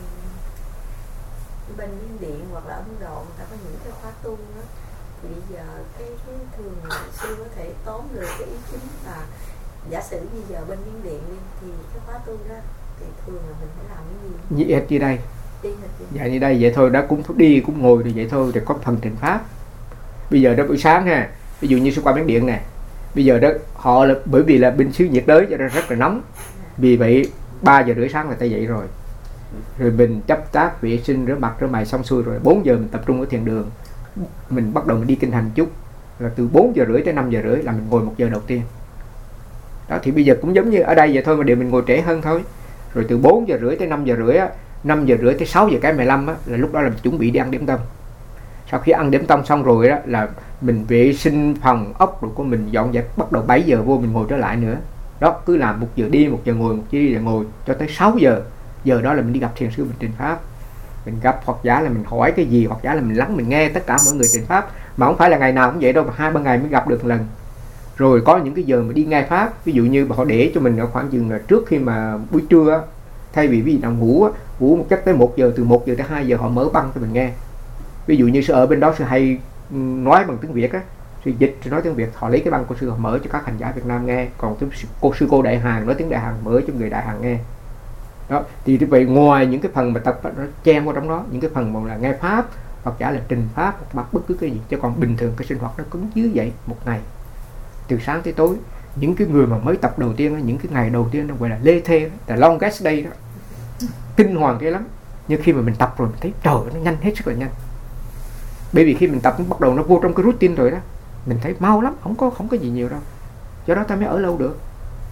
bên Miến Điện hoặc là Ấn Độ người ta có những cái khóa tu đó, thì bây giờ cái, cái thường là sư có thể tóm được cái ý chính là giả sử bây giờ bên Miến Điện đi, thì cái khóa tu đó thì thường là mình phải làm cái gì? Như như đây. Đi hệt gì? Dạ như đây vậy thôi, đó cũng đi cũng ngồi thì vậy thôi, thì có phần trình pháp. Bây giờ đó buổi sáng ha, ví dụ như sư qua Miến Điện nè, bây giờ đó họ là bởi vì là bên xứ nhiệt đới cho nên rất là nóng, vì vậy ba giờ rưỡi sáng là ta dậy rồi, rồi mình chấp tác vệ sinh rửa mặt rửa mày xong xuôi rồi bốn giờ mình tập trung ở thiền đường, mình bắt đầu mình đi kinh hành chút, là từ bốn giờ rưỡi tới năm giờ rưỡi là mình ngồi một giờ đầu tiên đó. Thì bây giờ cũng giống như ở đây vậy thôi, mà điều mình ngồi trễ hơn thôi. Rồi từ bốn giờ rưỡi tới năm giờ rưỡi á, năm giờ rưỡi tới sáu giờ cái mười lăm á, là lúc đó là mình chuẩn bị đi ăn điểm tâm. Sau khi ăn điểm tâm xong rồi đó là mình vệ sinh phòng ốc rồi của mình dọn dẹp, bắt đầu bảy giờ vô mình ngồi trở lại nữa đó, cứ làm một giờ đi một giờ ngồi, một giờ đi rồi ngồi cho tới sáu giờ. Giờ đó là mình đi gặp thiền sư mình trình pháp, mình gặp Phật giả là mình hỏi cái gì, Phật giả là mình lắng mình nghe tất cả mọi người trình pháp, mà không phải là ngày nào cũng vậy đâu, mà hai ba ngày mới gặp được một lần. Rồi có những cái giờ mà đi nghe pháp, ví dụ như họ để cho mình ở khoảng chừng là trước khi mà buổi trưa, thay vì ví dụ nào ngủ ngủ một chắc tới một giờ, từ một giờ tới hai giờ họ mở băng cho mình nghe. Ví dụ như sư ở bên đó sư hay nói bằng tiếng Việt á, sư dịch sư nói tiếng Việt, họ lấy cái băng của sư họ mở cho các hành giả Việt Nam nghe, còn cô sư cô Đại Hàn nói tiếng Đại Hàn mở cho người Đại Hàn nghe đó. Thì như vậy ngoài những cái phần mà tập nó chen vào trong đó, những cái phần mà là nghe pháp hoặc giả là trình pháp hoặc bất cứ cái gì, chứ còn bình thường cái sinh hoạt nó cứng như vậy một ngày từ sáng tới tối. Những cái người mà mới tập đầu tiên, những cái ngày đầu tiên nó gọi là lê thê, là longest day đó, kinh hoàng thế lắm. Nhưng khi mà mình tập rồi mình thấy trời nó nhanh hết sức là nhanh, bởi vì khi mình tập nó bắt đầu nó vô trong cái routine rồi đó, mình thấy mau lắm, không có không có gì nhiều đâu, do đó ta mới ở lâu được.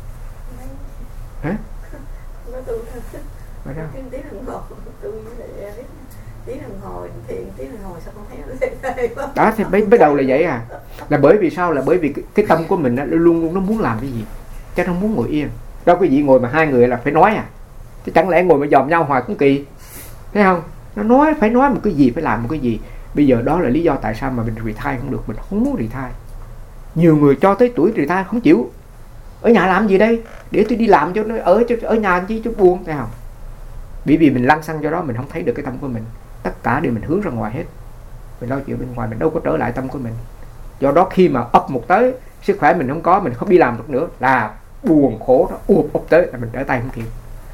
Hả? Nó tu vậy đó. Tiếng đồng hồ tu với lại tiếng đồng hồ thiện, tiếng đồng hồ sao không thấy nó tê tê. Đó thì mới bắt đầu là vậy à, là bởi vì sao, là bởi vì cái, cái tâm của mình nó luôn luôn nó muốn làm cái gì, chứ nó không muốn ngồi yên. Đâu quý vị ngồi mà hai người là phải nói à, chứ chẳng lẽ ngồi mà dòm nhau hoài cũng kỳ, thấy không? Nó nói phải nói một cái gì, phải làm một cái gì. Bây giờ đó là lý do tại sao mà mình retire không được, mình không muốn retire. Nhiều người cho tới tuổi retire không chịu, ở nhà làm gì đây, để tôi đi làm cho nó ở cho ở nhà chi cho buồn, thấy không? Bởi vì mình lăn xăng do đó mình không thấy được cái tâm của mình, tất cả đều mình hướng ra ngoài hết, mình lo chuyện bên ngoài, mình đâu có trở lại tâm của mình. Do đó khi mà ấp một tới sức khỏe mình không có, mình không đi làm được nữa là buồn khổ đó, ụp ụp tới là mình trở tay không kịp.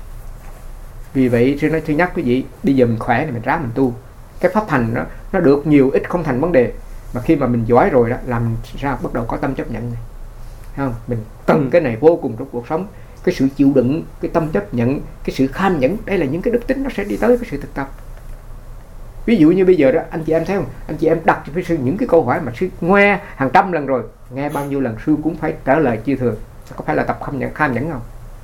Vì vậy sư nói thứ nhất quý vị, bây giờ mình khỏe thì mình ráng mình tu, cái pháp hành nó nó được nhiều ít không thành vấn đề, mà khi mà mình giỏi rồi đó làm ra bắt đầu có tâm chấp nhận này, không? Mình cần cái này vô cùng trong cuộc sống, cái sự chịu đựng, cái tâm chấp nhận, cái sự kham nhẫn, đây là những cái đức tính nó sẽ đi tới cái sự thực tập. Ví dụ như bây giờ đó anh chị em thấy không, anh chị em đặt cho với sư những cái câu hỏi mà sư nghe hàng trăm lần rồi, nghe bao nhiêu lần sư cũng phải trả lời chia thừa, có phải là tập kham nhẫn kham nhẫn không?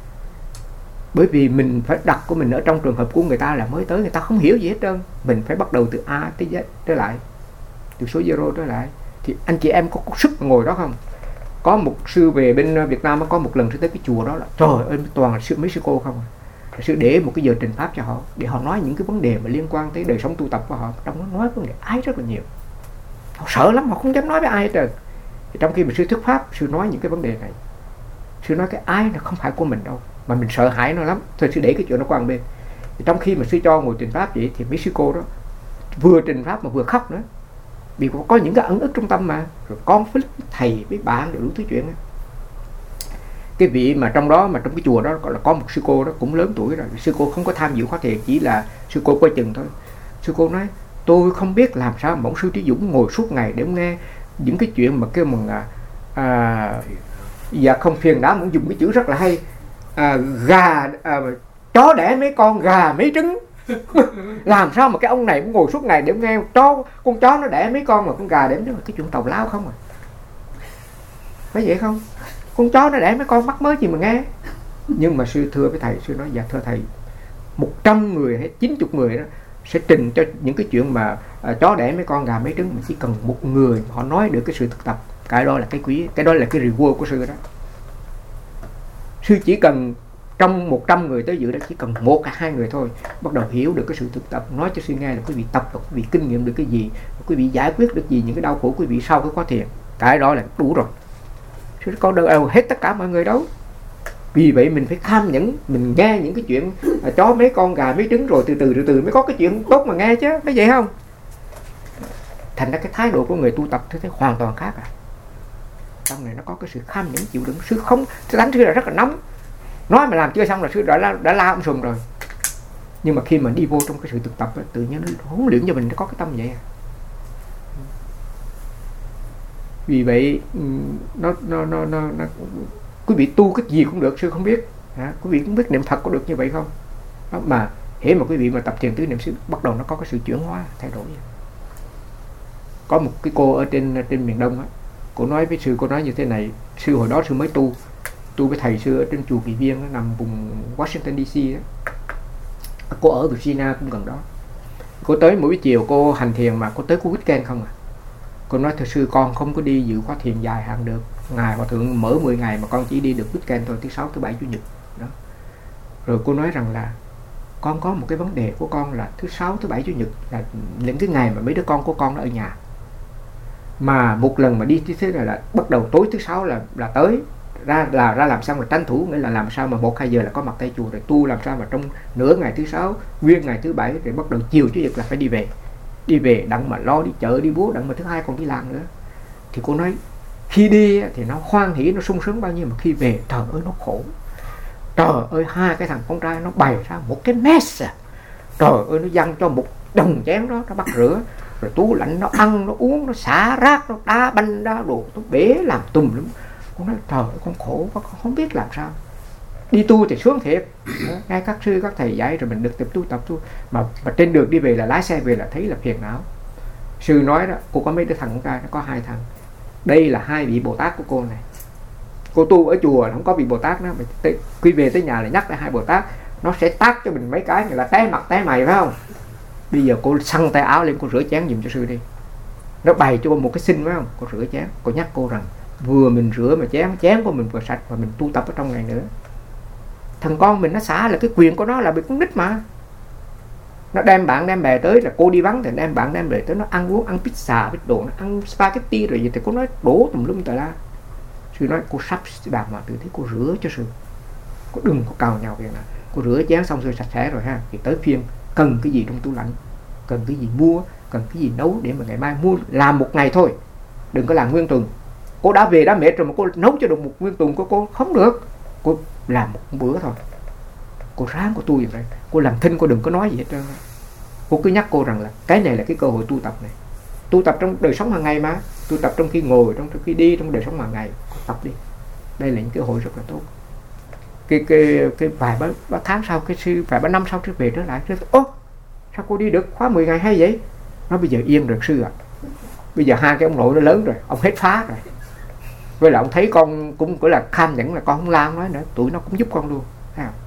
Bởi vì mình phải đặt của mình ở trong trường hợp của người ta là mới tới, người ta không hiểu gì hết trơn, mình phải bắt đầu từ A tới Z trở lại, từ số zero trở lại. Thì anh chị em có, có sức ngồi đó không? Có một sư về bên Việt Nam có một lần sư tới cái chùa đó là trời ơi toàn là sư mấy sư cô không à. Sư để một cái giờ trình pháp cho họ, để họ nói những cái vấn đề mà liên quan tới đời sống tu tập của họ, trong đó nói vấn đề ái rất là nhiều, họ sợ lắm, họ không dám nói với ai hết trơn. Thì trong khi mà sư thuyết pháp, sư nói những cái vấn đề này, sư nói cái ái nó không phải của mình đâu, mà mình sợ hãi nó lắm, thôi sư để cái chuyện nó qua một bên. Thì trong khi mà sư cho ngồi trình pháp vậy thì mấy sư cô đó vừa trình pháp mà vừa khóc nữa, vì có, có những cái ẩn ức trong tâm mà, rồi con với thầy với bạn rồi đủ thứ chuyện đó. Cái vị mà trong đó mà trong cái chùa đó gọi là có một sư cô đó cũng lớn tuổi rồi, sư cô không có tham dự khóa thiền, chỉ là sư cô coi chừng thôi. Sư cô nói tôi không biết làm sao mà ông sư Trí Dũng ngồi suốt ngày để nghe những cái chuyện mà kêu bằng à, dạ không phiền đã, muốn dùng cái chữ rất là hay, à, gà à, chó đẻ mấy con gà mấy trứng. Làm sao mà cái ông này cũng ngồi suốt ngày để nghe chó, con chó nó đẻ mấy con mà con gà đẻ, cái chuyện tào lao không à, phải vậy không? Con chó nó đẻ mấy con mắc mới gì mà nghe. Nhưng mà sư thưa với thầy, sư nói dạ thưa thầy, một trăm người hay chín mươi người đó sẽ trình cho những cái chuyện mà à, chó đẻ mấy con gà mấy trứng, mà chỉ cần một người họ nói được cái sự thực tập, cái đó là cái quý, cái đó là cái reward của sư đó. Sư chỉ cần trong một trăm người tới dự đó, chỉ cần một hay hai người thôi bắt đầu hiểu được cái sự thực tập, nói cho sư nghe là quý vị tập được, quý vị kinh nghiệm được cái gì, quý vị giải quyết được gì, những cái đau khổ quý vị sau cái khóa thiền, cái đó là đủ rồi. Sư có đâu hết tất cả mọi người đâu. Vì vậy mình phải kham nhẫn, mình nghe những cái chuyện à, chó mấy con gà mấy trứng, rồi từ từ từ từ mới có cái chuyện tốt mà nghe chứ, phải vậy không? Thành ra cái thái độ của người tu tập thế, thế hoàn toàn khác à. Trong này nó có cái sự kham nhẫn chịu đựng. Sư không, sư đánh sư là rất là nóng, nói mà làm chưa xong là sư đã la, đã la ông sùng rồi. Nhưng mà khi mà đi vô trong cái sự thực tập đó, tự nhiên nó huấn luyện cho mình nó có cái tâm vậy à. Vì vậy nó nó nó nó, nó quý vị tu cái gì cũng được, sư không biết. Hả? Quý vị cũng biết niệm Phật có được như vậy không? Đó, mà hễ mà quý vị mà tập thiền tứ niệm xứ, bắt đầu nó có cái sự chuyển hóa, thay đổi. Có một cái cô ở trên trên miền Đông á, cô nói với sư, cô nói như thế này, sư hồi đó sư mới tu, tu với thầy sư ở trên chùa Kỳ Viên, nó nằm vùng Washington D C đó. Cô ở Virginia cũng gần đó. Cô tới mỗi chiều cô hành thiền mà cô tới cô weekend không à. Cô nói thưa sư, con không có đi dự khóa thiền dài hạn được. Ngài Hòa Thượng mở mười ngày mà con chỉ đi được weekend thôi, thứ sáu, thứ bảy, chủ nhật đó. Rồi cô nói rằng là con có một cái vấn đề của con là thứ sáu, thứ bảy, chủ nhật là những cái ngày mà mấy đứa con của con nó ở nhà. Mà một lần mà đi như thế này là bắt đầu tối thứ sáu là là tới ra là ra làm sao mà tranh thủ, nghĩa là làm sao mà một hai giờ là có mặt tại chùa, rồi tu làm sao mà trong nửa ngày thứ sáu, nguyên ngày thứ bảy, rồi bắt đầu chiều chủ nhật là phải đi về. Đi về đặng mà lo đi chợ đi búa, đặng mà thứ hai còn đi làm nữa. Thì cô nói khi đi thì nó hoan hỉ, nó sung sướng bao nhiêu, mà khi về trời ơi nó khổ. Trời ơi hai cái thằng con trai nó bày ra một cái mess à. Trời ơi nó dăng cho một đồng chén đó, nó bắt rửa, rồi tủ lạnh nó ăn, nó uống, nó xả rác, nó đá banh đá đồ, nó bể làm tùm lum. Con nói trời ơi con khổ quá, con không biết làm sao. Đi tu thì sướng thiệt, ngay các sư các thầy dạy rồi mình được tập tu tập tu, mà, mà trên đường đi về là lái xe về là thấy là phiền não. Sư nói đó, cô có mấy đứa thằng con trai, nó có hai thằng, đây là hai vị Bồ Tát của cô này. Cô tu ở chùa không có vị Bồ Tát đó, mà khi về tới nhà lại nhắc lại hai Bồ Tát, nó sẽ tát cho mình mấy cái là té mặt té mày phải không? Bây giờ cô xăng tay áo lên, cô rửa chén giùm cho sư đi. Nó bày cho cô một cái xin phải không? Cô rửa chén, cô nhắc cô rằng vừa mình rửa mà chén chén của mình vừa sạch, và mình tu tập ở trong ngày nữa. Thằng con mình nó xả là cái quyền của nó, là bị con nít mà. Nó đem bạn đem bè tới, là cô đi vắng thì đem bạn đem bè tới, nó ăn uống, ăn pizza, biết đồ, nó ăn spaghetti rồi gì thì cô nói đổ tùm lum tà la. Sư nói cô sắp đàm mà từ thế cô rửa cho sư, cô đừng có cào nhau việc nào. Cô rửa chén xong rồi sạch sẽ rồi ha, thì tới phiên cần cái gì trong tủ lạnh, cần cái gì mua, cần cái gì nấu để mà ngày mai mua, làm một ngày thôi, đừng có làm nguyên tuần. Cô đã về đã mệt rồi mà cô nấu cho được một nguyên tuần của cô không được. Cô làm một bữa thôi, cô ráng cô tu vậy đấy. Cô làm thinh, cô đừng có nói gì hết trơn. Cô cứ nhắc cô rằng là cái này là cái cơ hội tu tập này, tu tập trong đời sống hàng ngày mà, tu tập trong khi ngồi, trong khi đi, trong đời sống hàng ngày, cô tập đi. Đây là những cơ hội rất là tốt. Cái cái cái vài ba, ba tháng sau, cái sư vài ba năm sau trở về trở lại, sư ô sao cô đi được khóa mười ngày hay vậy? Nó bây giờ yên rồi sư ạ. À. Bây giờ hai cái ông nội nó lớn rồi, ông hết phá rồi. Với lại ông thấy con cũng gọi là kham nhẫn, là con không la ông nói nữa, tụi nó cũng giúp con luôn. Thấy không?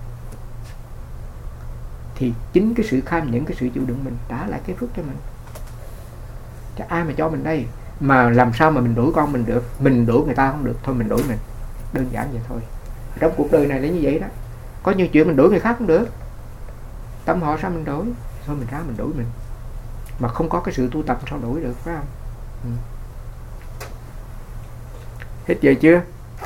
Thì chính cái sự kham nhẫn, cái sự chịu đựng mình trả lại cái phước cho mình. Chứ ai mà cho mình đây? Mà làm sao mà mình đổi con mình được? Mình đổi người ta không được, thôi mình đổi mình. Đơn giản vậy thôi. Trong cuộc đời này là như vậy đó. Có nhiều chuyện mình đổi người khác không được. Tâm họ sao mình đổi? Thôi mình ra mình đổi mình. Mà không có cái sự tu tập sao đổi được, phải không? Ừ. Hết giờ chưa?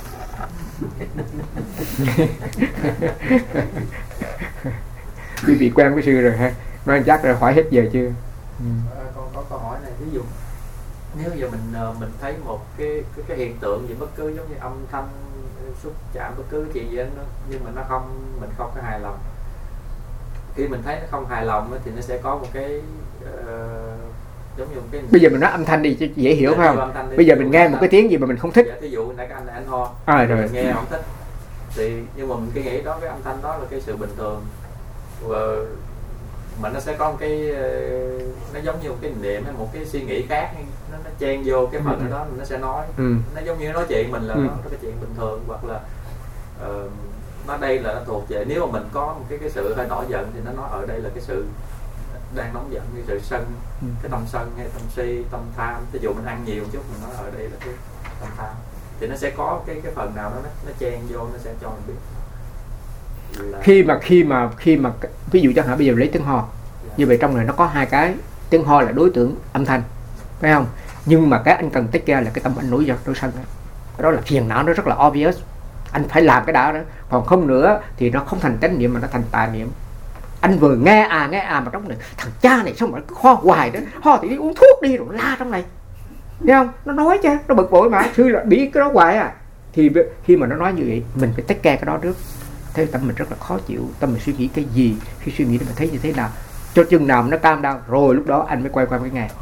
Quý vị quen với sư rồi ha, nói chắc là hỏi hết giờ chưa? Ừ. À, con có câu hỏi này, ví dụ nếu giờ mình mình thấy một cái cái, cái hiện tượng gì bất cứ giống như âm thanh, xúc chạm, bất cứ chuyện gì đó, nhưng mà nó không, mình không có hài lòng. Khi mình thấy nó không hài lòng thì nó sẽ có một cái uh, giống như một cái. Bây giờ mình nói âm thanh đi cho dễ hiểu phải không? Bây giờ mình nghe một cái tiếng gì mà mình không thích. Dạ, thí dụ nãy cái anh anh ho, à, rồi. Mình nghe không thích, thì nhưng mà mình cái nghĩ đó, cái âm thanh đó là cái sự bình thường, và mà nó sẽ có một cái, nó giống như một cái niệm hay một cái suy nghĩ khác, nó, nó chen vô cái phần ừ. đó nó sẽ nói, ừ. nó giống như nó nói chuyện mình là ừ. nó cái chuyện bình thường, hoặc là uh, nó đây là nó thuộc về, nếu mà mình có một cái cái sự hơi nổi giận thì nó nói ở đây là cái sự đang nóng giận, cái sự sân, ừ. cái tâm sân hay tâm si, tâm tham. Ví dụ mình ăn nhiều một chút mình nói ở đây là cái tâm tham, thì nó sẽ có cái cái phần nào đó nó, nó chen vô, nó sẽ cho mình biết là... khi mà khi mà khi mà ví dụ chẳng hạn bây giờ lấy tiếng ho, yeah. Như vậy trong này nó có hai cái, tiếng ho là đối tượng âm thanh, phải không? Nhưng mà cái anh cần take care là cái tâm anh nổi giận, nổi sân đó. Đó là phiền não, nó rất là obvious, anh phải làm cái đó đó, còn không nữa thì nó không thành chánh niệm mà nó thành tà niệm. Anh vừa nghe à nghe à mà trong này thằng cha này sao mà cứ ho hoài đó, ho thì đi uống thuốc đi rồi la trong này, thấy không? Nó nói chứ, nó bực bội mà, sư là biết cái đó hoài à. Thì khi mà nó nói như vậy mình phải take care cái đó trước. Thế tâm mình rất là khó chịu, tâm mình suy nghĩ cái gì, khi suy nghĩ thì mình thấy như thế nào, cho chừng nào nó cam down rồi lúc đó anh mới quay qua cái ngày.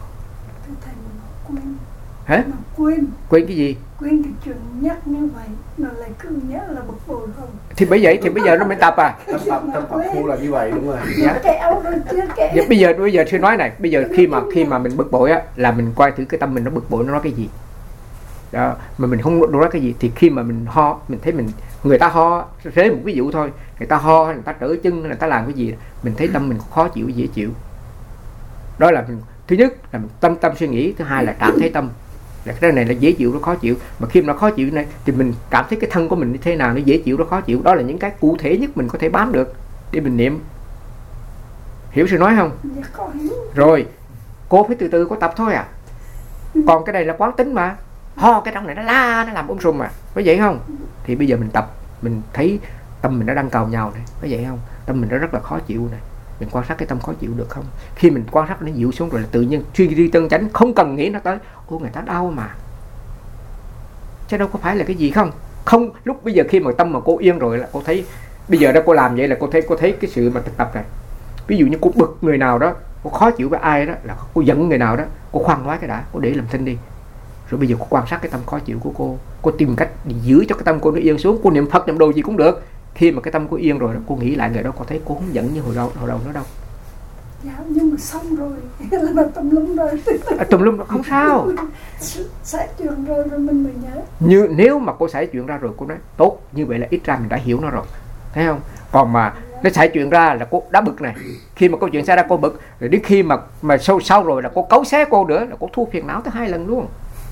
Hả? Quên. Quên cái gì? Quên cái chuyện nhắc như vậy, mà lại cứ nhớ là bực bội không? Thì bởi vậy thì bây giờ nó mới tập à. Tâm tập, tâm tập phu là như vậy đúng rồi. Dạ. Kẹo rồi chưa kẹo. Dạ, bây giờ bây giờ sư nói này, bây giờ khi mà khi mà mình bực bội á là mình coi thử cái tâm mình nó bực bội nó nói cái gì. Đó, mà mình không nói cái gì thì khi mà mình ho, mình thấy mình người ta ho, lấy một ví dụ thôi, người ta ho hay người ta trở chân hay người ta làm cái gì, mình thấy tâm mình khó chịu dễ chịu. Đó là mình, thứ nhất là mình tâm tâm suy nghĩ, thứ hai là cảm thấy tâm. Là cái này là dễ chịu, nó khó chịu. Mà khi mà nó khó chịu này thì mình cảm thấy cái thân của mình như thế nào, nó dễ chịu, nó khó chịu. Đó là những cái cụ thể nhất mình có thể bám được để mình niệm. Hiểu sự nói không? Dạ, có hiểu. Rồi cô phải từ từ có tập thôi à. Còn cái này là quán tính mà, ho cái trong này nó la, nó làm um sùm mà, phải vậy không? Thì bây giờ mình tập, mình thấy tâm mình nó đang cào nhào này, phải vậy không? Tâm mình nó rất là khó chịu này, mình quan sát cái tâm khó chịu được không? Khi mình quan sát nó dịu xuống rồi là tự nhiên suy đi tân chánh, không cần nghĩ nó tới ô người ta đau mà, chứ đâu có phải là cái gì không. Không, lúc bây giờ khi mà tâm mà cô yên rồi là cô thấy, bây giờ đó cô làm vậy là cô thấy cô thấy cái sự mà thực tập này. Ví dụ như cô bực người nào đó, cô khó chịu với ai đó, là cô giận người nào đó, cô khoan nói cái đã, cô để làm thinh đi. Rồi bây giờ cô quan sát cái tâm khó chịu của cô, cô tìm cách để giữ cho cái tâm cô nó yên xuống. Cô niệm Phật niệm đồ gì cũng được. Khi mà cái tâm cô yên rồi đó, cô nghĩ lại người đó, cô thấy cô không giận như hồi đầu hồi đầu nữa đâu. Dạ, nhưng mà xong rồi là tùm lum rồi. À, tùm lum không sao. Xảy chuyện rồi rồi mình mới nhớ. Như nếu mà cô xảy chuyện ra rồi cô nói tốt, như vậy là ít ra mình đã hiểu nó rồi, thấy không? Còn mà nó xảy chuyện ra là cô đã bực này, khi mà câu chuyện xảy ra cô bực, rồi đến khi mà mà sau sau rồi là cô cấu xé cô nữa, là cô thua phiền não tới hai lần luôn.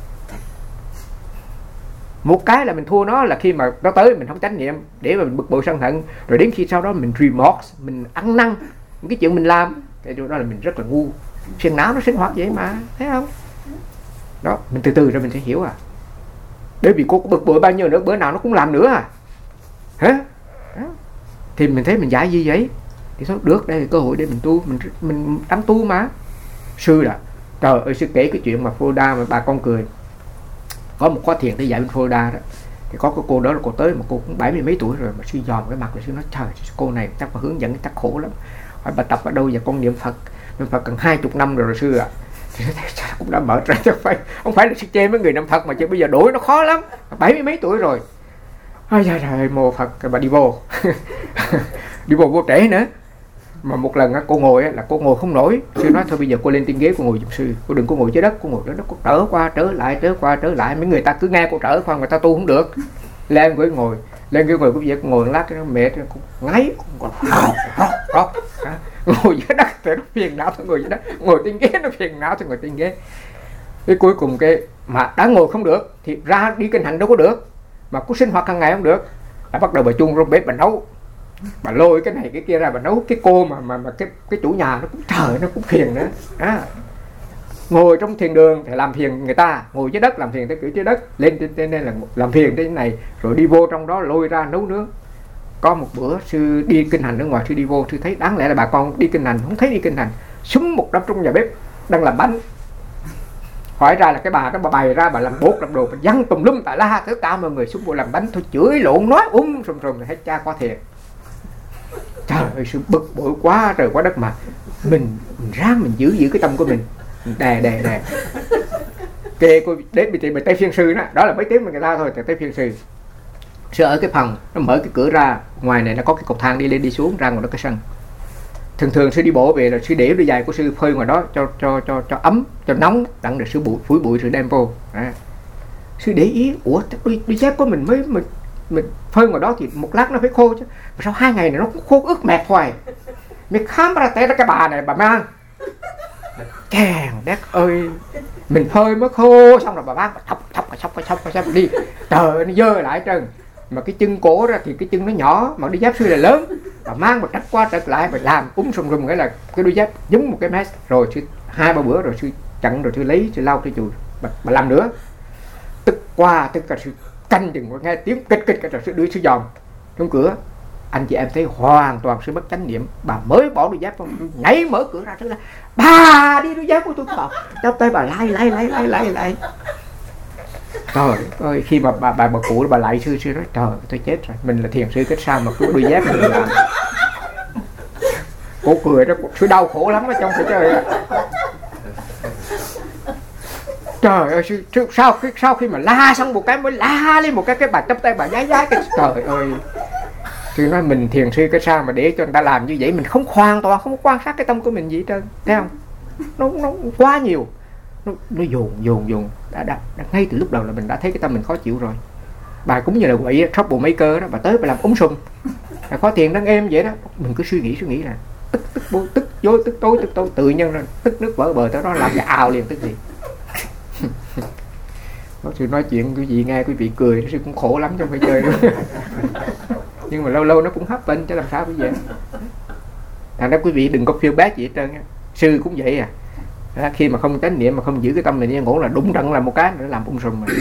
Một cái là mình thua nó là khi mà nó tới mình không chánh niệm để mà mình bực bội sân hận, rồi đến khi sau đó mình remorse, mình ăn năn những cái chuyện mình làm, cái điều đó là mình rất là ngu. Phiền não nó sinh hoạt vậy mà, thấy không? Đó, mình từ từ rồi mình sẽ hiểu à. Bởi vì cô có bực bội bao nhiêu nữa, bữa nào nó cũng làm nữa à. Hả? Đó. Thì mình thấy mình giải gì vậy? Thì thôi được, đây là cơ hội để mình tu, mình mình đang tu mà. Sư là, trời ơi, sư kể cái chuyện mà Florida mà bà con cười. Có một khóa thiền để dạy bên Florida đó, thì có cái cô đó là cô tới mà cô cũng bảy mươi mấy tuổi rồi mà sư dòm cái mặt rồi sư nói trời, cô này chắc mà hướng dẫn chắc khổ lắm. Hỏi bà tập ở đâu giờ? Con niệm Phật, niệm Phật gần hai chục năm rồi rồi sư ạ. À. Thì nó thấy cũng đã mở ra chứ phải, không phải là sư chê mấy người niệm Phật mà chứ bây giờ đổi nó khó lắm, bảy mươi mấy tuổi rồi. Ôi trời ơi, mô Phật, bà đi vô đi vô vô trễ nữa. Mà một lần á, cô ngồi á, là cô ngồi không nổi. Sư nói thôi bây giờ cô lên trên ghế cô ngồi giùm sư, cô đừng có ngồi dưới đất. Cô ngồi dưới đất, cô trở qua trở lại trở qua trở lại, mấy người ta cứ nghe cô trở qua, người ta tu không được. Lên ghế ngồi, lên ghế ngồi, cô vậy cô ngồi một lát cái nó mệt, cô ngáy, cô đó, ngồi dưới đất thì nó phiền não, thôi ngồi dưới đất, ngồi trên ghế nó phiền não, thì ngồi trên ghế. Cái cuối cùng cái mà đã ngồi không được thì ra đi kinh hành đâu có được, mà cứ sinh hoạt hàng ngày không được, đã bắt đầu bà chung trong bếp bà nấu, bà lôi cái này cái kia ra bà nấu. Cái cô mà mà, mà cái cái chủ nhà nó cũng trời, nó cũng phiền nữa. À, ngồi trong thiền đường thì làm phiền người ta, ngồi dưới đất làm phiền tới kiểu dưới đất, lên trên trên đây là làm phiền thế này, rồi đi vô trong đó lôi ra nấu nướng. Có một bữa sư đi kinh hành ở ngoài, sư đi vô sư thấy đáng lẽ là bà con đi kinh hành, không thấy đi kinh hành, súng một đám trong nhà bếp đang làm bánh. Hỏi ra là cái bà đó bà bày ra bà làm bột làm đồ, bà văng tùm lum tại la, tất cả mọi người xuống bộ làm bánh thôi, chửi lộn nói um sùm sùm, hết cha qua thiệt. Trời ơi, sự bực bội quá trời quá đất mà mình, mình ráng mình giữ giữ cái tâm của mình, mình đè đè đè kê cô đến bị bị tay phiên sư đó, đó là mấy tiếng mà người ta thôi, tay phiên sư. Sư ở cái phòng, nó mở cái cửa ra, ngoài này nó có cái cầu thang đi lên đi xuống, ra ngoài đó cái sân. Thường thường sư đi bộ về là sư để đôi giày của sư phơi ngoài đó cho cho cho cho ấm, cho nóng, đặng để sư bụi phủi bụi rồi đem vô. À. Sư để ý, ủa đôi, đôi dép của mình mới, mới mình phơi ngoài đó thì một lát nó phải khô chứ, mà sau hai ngày này nó cũng khô ướt mệt hoài. Mình khám ra té ra cái bà này bà mang kèn đét ơi, mình phơi mới khô, xong rồi bà bán thọc thọc thọc thọc thọc đi, trời ơi, nó dơ lại trơn. Mà cái chân cổ ra thì cái chân nó nhỏ, mà đôi dép sư là lớn, bà mang một trách qua trật lại, bà làm úm sùm rùm, cái là cái đôi dép giống một cái mess. Rồi sư hai ba bữa rồi sư chặn, rồi sư lấy sư lau sư chùi, bà, bà làm nữa. Tức qua tức cả sư canh chừng nghe tiếng kịch kịch rồi sư đưa sư dòm trong cửa. Anh chị em thấy hoàn toàn sư mất chánh niệm. Bà mới bỏ đôi dép không, nhảy mở cửa ra, sư là bà đi đôi dép của tôi vào, trong tay bà lay lay lay lay lay lay. Trời ơi, khi mà bà bà bà cụ bà lại sư, sư nói trời tôi chết rồi, mình là thiền sư cái sao mà cứ đôi dép mình làm. Cô cười đó, sư đau khổ lắm ở trong phải chơi. Trời ơi, sư, sư, sau, sau khi mà la xong một cái mới la lên một cái, cái bà trong tay bà giái giái cái, trời ơi. Sư nói mình thiền sư cái sao mà để cho người ta làm như vậy, mình không hoàn toàn không quan sát cái tâm của mình gì hết trơn, thấy không? Nó, nó quá nhiều, nó, nó dồn dồn dồn đã, đã, đã, ngay từ lúc đầu là mình đã thấy cái tâm mình khó chịu rồi. Bà cũng như là quậy shop bộ mấy cơ đó, bà tới bà làm úng sùm, bà có tiền đang êm vậy đó, mình cứ suy nghĩ suy nghĩ là tức tức bố tức dối tức tối tức tối tự nhiên rồi tức nước vỡ bờ tới đó làm cái ào liền tức gì. Có sự nói chuyện quý vị nghe quý vị cười, sư cũng khổ lắm trong phải chơi nữa. Nhưng mà lâu lâu nó cũng hấp bên chứ làm sao bây giờ. Thành ra quý vị đừng có phiêu bát gì hết trơn á. Sư cũng vậy à. Đó, khi mà không chánh niệm mà không giữ cái tâm mình yên ổn là đúng trận là một cái nữa làm ung sùm mà.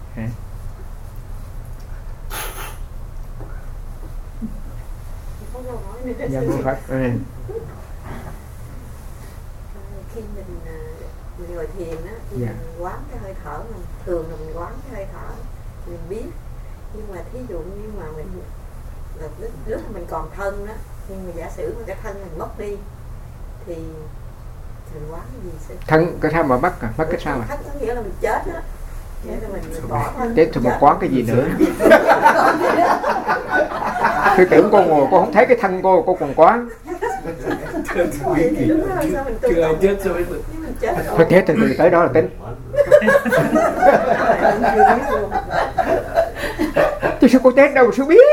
Dạ, ừ. Khi mình mình ngồi thiền á, thì dạ. mình quán cái hơi thở, mình thường là mình quán cái hơi thở, mình biết. Nhưng mà thí dụ như mà mình là lúc, lúc mình còn thân đó, nhưng mà giả sử mà cái thân mình mất đi thì mình quán cái gì sẽ thân cái sao mà mất à? Mất cái sao à? Thân có nghĩa là mình chết đó. Nghĩa là mình, mình bỏ thân chết thì mà quán cái gì nữa. Tôi tưởng cô ngồi cô không thấy cái thân cô, cô còn quán. Chưa ai chết sao biết được. Thôi chết từ từ tới đó là tính. Chứ sao cô chết đâu mà sư biết.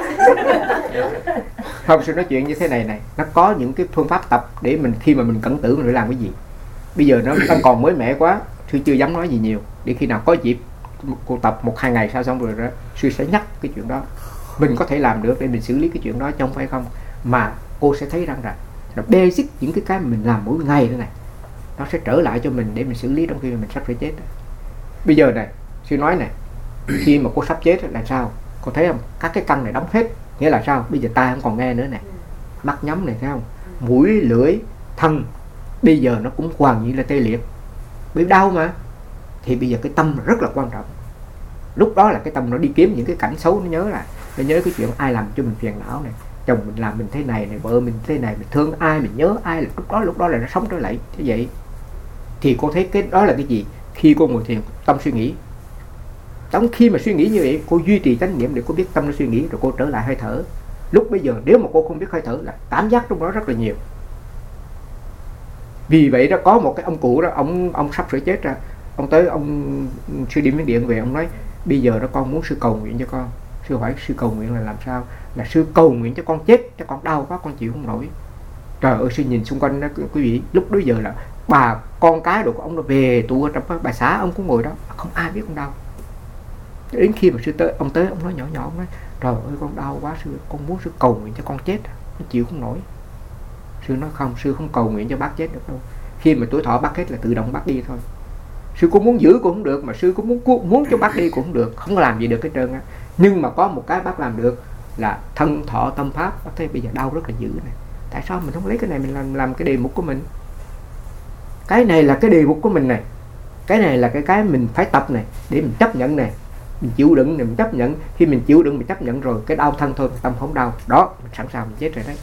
Không, sư nói chuyện như thế này này, nó có những cái phương pháp tập để mình khi mà mình cẩn tử mình phải làm cái gì. Bây giờ nó đang còn mới mẻ quá, sư chưa dám nói gì nhiều. Để khi nào có dịp cô tập một hai ngày sau xong rồi đó, sư sẽ nhắc cái chuyện đó. Mình có thể làm được để mình xử lý cái chuyện đó chứ không phải không. Mà cô sẽ thấy rằng là nó basic những cái cái mình làm mỗi ngày thế này, nó sẽ trở lại cho mình để mình xử lý trong khi mình sắp phải chết. Bây giờ này, sư nói này, khi mà cô sắp chết là sao? Cô thấy không? Các cái căn này đóng hết. Nghĩa là sao? Bây giờ tai không còn nghe nữa này, mắt nhắm này thấy không? Mũi, lưỡi, thân bây giờ nó cũng hoàn như là tê liệt, bị đau mà. Thì bây giờ cái tâm rất là quan trọng. Lúc đó là cái tâm nó đi kiếm những cái cảnh xấu, nó nhớ là nó nhớ cái chuyện ai làm cho mình phiền não này, chồng mình làm mình thế này này, vợ mình thế này, mình thương ai, mình nhớ ai, là lúc đó lúc đó là nó sống trở lại thế vậy. Thì cô thấy cái đó là cái gì? Khi cô ngồi thiền, tâm suy nghĩ. Trong khi mà suy nghĩ như vậy, cô duy trì chánh niệm để cô biết tâm nó suy nghĩ, rồi cô trở lại hơi thở. Lúc bây giờ nếu mà cô không biết hơi thở là cảm giác trong đó rất là nhiều. Vì vậy đó, có một cái ông cụ đó, ông ông sắp sửa chết ra, ông tới ông sư đi Miến Điện về, ông nói bây giờ đó con muốn sư cầu nguyện cho con. Sư hỏi sư cầu nguyện là làm sao? Là sư cầu nguyện cho con chết, cho con đau quá con chịu không nổi. Trời ơi, sư nhìn xung quanh đó quý vị, lúc đó giờ là bà con cái đồ của ông nó về tụ ở trong bà xã, ông cũng ngồi đó, không ai biết con đau. Đến khi mà sư tới, ông tới ông nói nhỏ nhỏ, ông nói trời ơi con đau quá sư, con muốn sư cầu nguyện cho con chết, nó chịu không nổi. Sư nói không, sư không cầu nguyện cho bác chết được đâu. Khi mà tuổi thọ bác hết là tự động bác đi thôi. Sư cũng muốn giữ cũng không được, mà sư cũng muốn muốn cho bác đi cũng không được, không làm gì được cái trơn á. Nhưng mà có một cái bác làm được là thân thọ tâm pháp. Bác thấy bây giờ đau rất là dữ này, tại sao mình không lấy cái này mình làm làm cái đề mục của mình? Cái này là cái đề mục của mình này, cái này là cái cái mình phải tập này, để mình chấp nhận này, mình chịu đựng này, mình chấp nhận. Khi mình chịu đựng mình chấp nhận rồi, cái đau thân thôi, tâm không đau, đó mình sẵn sàng mình chết rồi đấy.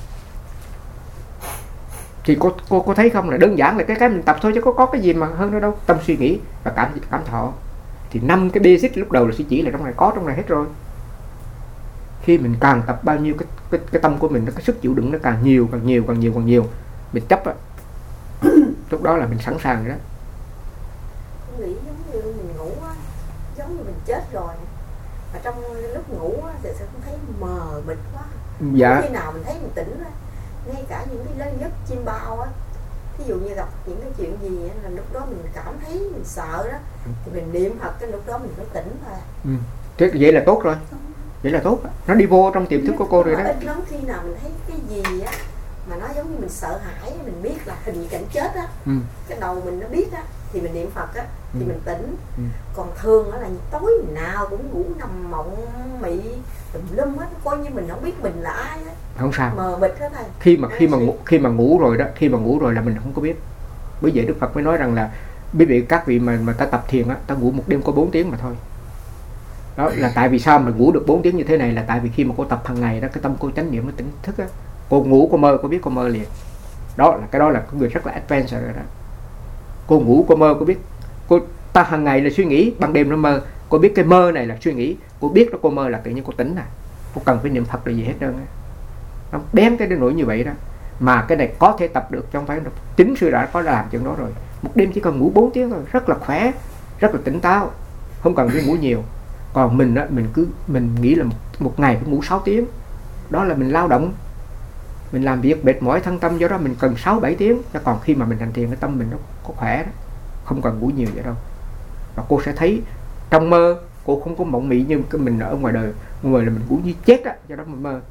Thì cô cô cô thấy không, là đơn giản là cái cái mình tập thôi chứ có có cái gì mà hơn nữa đâu. Tâm suy nghĩ và cảm cảm thọ thì năm cái basic lúc đầu là sẽ chỉ là trong này, có trong này hết rồi. Khi mình càng tập bao nhiêu, cái cái cái tâm của mình nó, cái sức chịu đựng nó càng nhiều càng nhiều càng nhiều càng nhiều, mình chấp á, lúc đó là mình sẵn sàng rồi đó. Nghĩ giống như mình ngủ á, giống như mình chết rồi, Mà trong lúc ngủ á, thì sẽ cũng thấy mờ mịt quá. Dạ. Khi nào mình thấy mình tỉnh á, ngay cả những cái lớn nhất chim bao á, ví dụ như gặp những cái chuyện gì á, là lúc đó mình cảm thấy mình sợ đó, thì mình niệm Phật cái lúc đó mình mới tỉnh thôi. Ừ. Thế vậy là tốt rồi. Vậy là tốt. Nó đi vô trong tiềm thức của cô rồi đó. Ít lắm khi nào mình thấy cái gì á mà nó giống như mình sợ hãi, mình biết là hình cảnh chết á, ừ. cái đầu mình nó biết á, thì mình niệm Phật á, thì ừ. mình tỉnh. ừ. Còn thường á là tối nào cũng ngủ nằm mộng mị tùm lum hết, coi như mình không biết mình là ai á. Không sao. Mờ mịt hết thầy. Khi mà khi mà ngủ, khi mà ngủ rồi đó, khi mà ngủ rồi là mình không có biết. Bởi vậy Đức Phật mới nói rằng là quý vị các vị mà mà ta tập thiền á, ta ngủ một đêm có bốn tiếng mà thôi. Đó là tại vì sao mà ngủ được bốn tiếng như thế này, là tại vì khi mà cô tập hàng ngày đó, cái tâm cô chánh niệm nó tỉnh thức á, cô ngủ cô mơ cô biết cô mơ liền. Đó là cái đó là người rất là advanced rồi đó. Cô ngủ cô mơ cô biết, cô ta hàng ngày là suy nghĩ, ban đêm nó mơ, cô biết cái mơ này là suy nghĩ, cô biết đó cô mơ là tự nhiên cô tỉnh à. Cô cần phải niệm Phật là gì hết trơn á. Nó bén cái đến nỗi như vậy đó. Mà cái này có thể tập được, chứ không phải chính sư đã có làm chuyện đó rồi. Một đêm chỉ cần ngủ bốn tiếng thôi, rất là khỏe, rất là tỉnh táo, không cần phải ngủ nhiều. Còn mình á, mình cứ mình nghĩ là một, một ngày phải ngủ sáu tiếng. Đó là mình lao động, mình làm việc mệt mỏi thân tâm, do đó mình cần sáu bảy tiếng. Chứ còn khi mà mình hành thiền, cái tâm mình nó có khỏe đó, không cần ngủ nhiều vậy đâu. Và cô sẽ thấy trong mơ cô không có mộng mị như cái mình ở ngoài đời. Ngoài là mình ngủ như chết á, do đó mình mơ.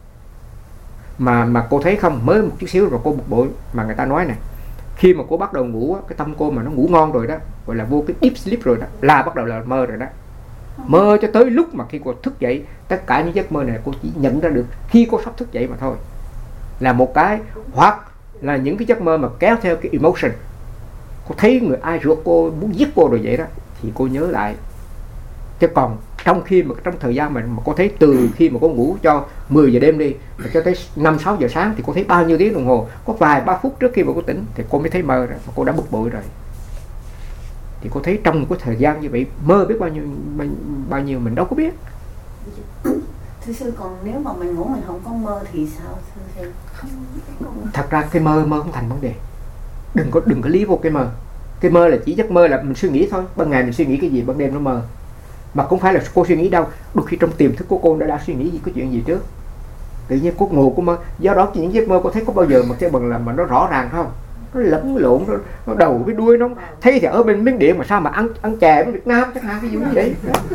Mà mà cô thấy không, mới một chút xíu rồi cô bực bội. Mà người ta nói này, khi mà cô bắt đầu ngủ á, cái tâm cô mà nó ngủ ngon rồi đó, gọi là vô cái deep sleep rồi đó, là bắt đầu là mơ rồi đó. Mơ cho tới lúc mà khi cô thức dậy, tất cả những giấc mơ này cô chỉ nhận ra được khi cô sắp thức dậy mà thôi. Là một cái, hoặc là những cái giấc mơ mà kéo theo cái emotion. Cô thấy người ai ruột cô muốn giết cô rồi vậy đó, thì cô nhớ lại. Chứ còn trong khi mà trong thời gian mà, mà cô thấy từ khi mà cô ngủ cho mười giờ đêm đi, cho tới năm sáu giờ sáng, thì cô thấy bao nhiêu tiếng đồng hồ, có vài ba phút trước khi mà cô tỉnh thì cô mới thấy mơ rồi, và cô đã bực bội rồi. Thì cô thấy trong một cái thời gian như vậy, mơ biết bao nhiêu bao nhiêu mình đâu có biết. Thưa sư, còn nếu mà mình ngủ mình không có mơ thì sao thưa sư? Thật ra cái mơ mơ không thành vấn đề. Đừng có đừng có lý vô cái mơ. Cái mơ là chỉ giấc mơ là mình suy nghĩ thôi. Ban ngày mình suy nghĩ cái gì, ban đêm nó mơ. Mà không phải là cô suy nghĩ đâu. Đôi khi trong tiềm thức của cô đã, đã suy nghĩ gì, có chuyện gì trước. Tự nhiên cô ngủ cô mơ. Do đó những giấc mơ cô thấy có bao giờ mà cái bằng là mà nó rõ ràng không? Nó lẫn lộn, nó, nó đầu với đuôi nó thấy thì ở bên Miến Điện mà sao mà ăn ăn chè bên Việt Nam chẳng hạn, ví dụ như vậy.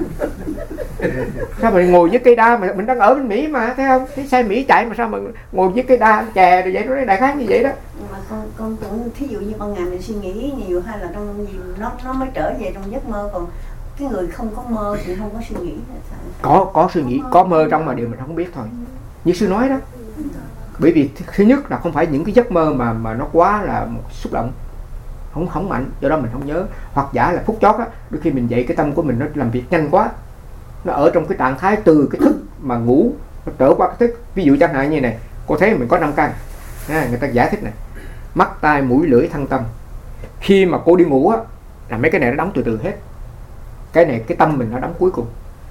Sao mà ngồi với cây đa mà mình đang ở bên Mỹ mà, thấy không? Thấy xe Mỹ chạy mà sao mà ngồi với cây đa ăn chè rồi vậy, nó đại khái như vậy đó. Mà con con tưởng thí dụ như ban ngày mình suy nghĩ nhiều hay là trong gì nó nó mới trở về trong giấc mơ, còn cái người không có mơ thì không có suy nghĩ. Có có suy nghĩ, có mơ trong mà điều mình không biết thôi. Như sư nói đó. Bởi vì thứ nhất là không phải những cái giấc mơ mà mà nó quá là xúc động, không không mạnh, do đó mình không nhớ. Hoặc giả là phút chót á, đôi khi mình dậy cái tâm của mình nó làm việc nhanh quá, nó ở trong cái trạng thái từ cái thức mà ngủ nó trở qua cái thức. Ví dụ chẳng hạn như này, cô thấy mình có năm căn, à, người ta giải thích này: mắt, tai, mũi, lưỡi, thân, tâm. Khi mà cô đi ngủ á, là mấy cái này nó đóng từ từ hết. Cái này cái tâm mình nó đóng cuối cùng,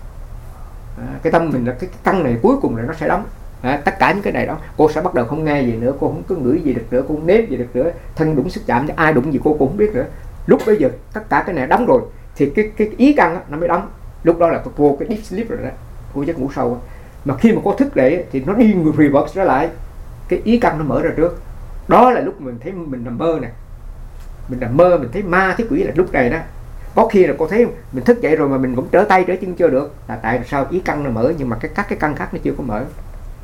à, cái tâm mình là cái, cái căn này cuối cùng là nó sẽ đóng. À, tất cả những cái này đó cô sẽ bắt đầu không nghe gì nữa, cô không có ngửi gì được nữa, cô không nếm gì được nữa, thân đụng sức chạm, ai đụng gì cô cũng không biết nữa. Lúc bây giờ tất cả cái này đóng rồi thì cái cái ý căn nó mới đóng. Lúc đó là cô vô cái deep sleep rồi đó, cô giấc ngủ sâu. Mà khi mà cô thức dậy thì nó đi reverse trở lại, cái ý căn nó mở ra trước. Đó là lúc mình thấy mình nằm mơ nè, mình nằm mơ mình thấy ma thấy quỷ là lúc này đó. Có khi là cô thấy mình thức dậy rồi mà mình vẫn trở tay trở chân chưa được, là tại sao ý căn nó mở nhưng mà cái các cái căn khác nó chưa có mở.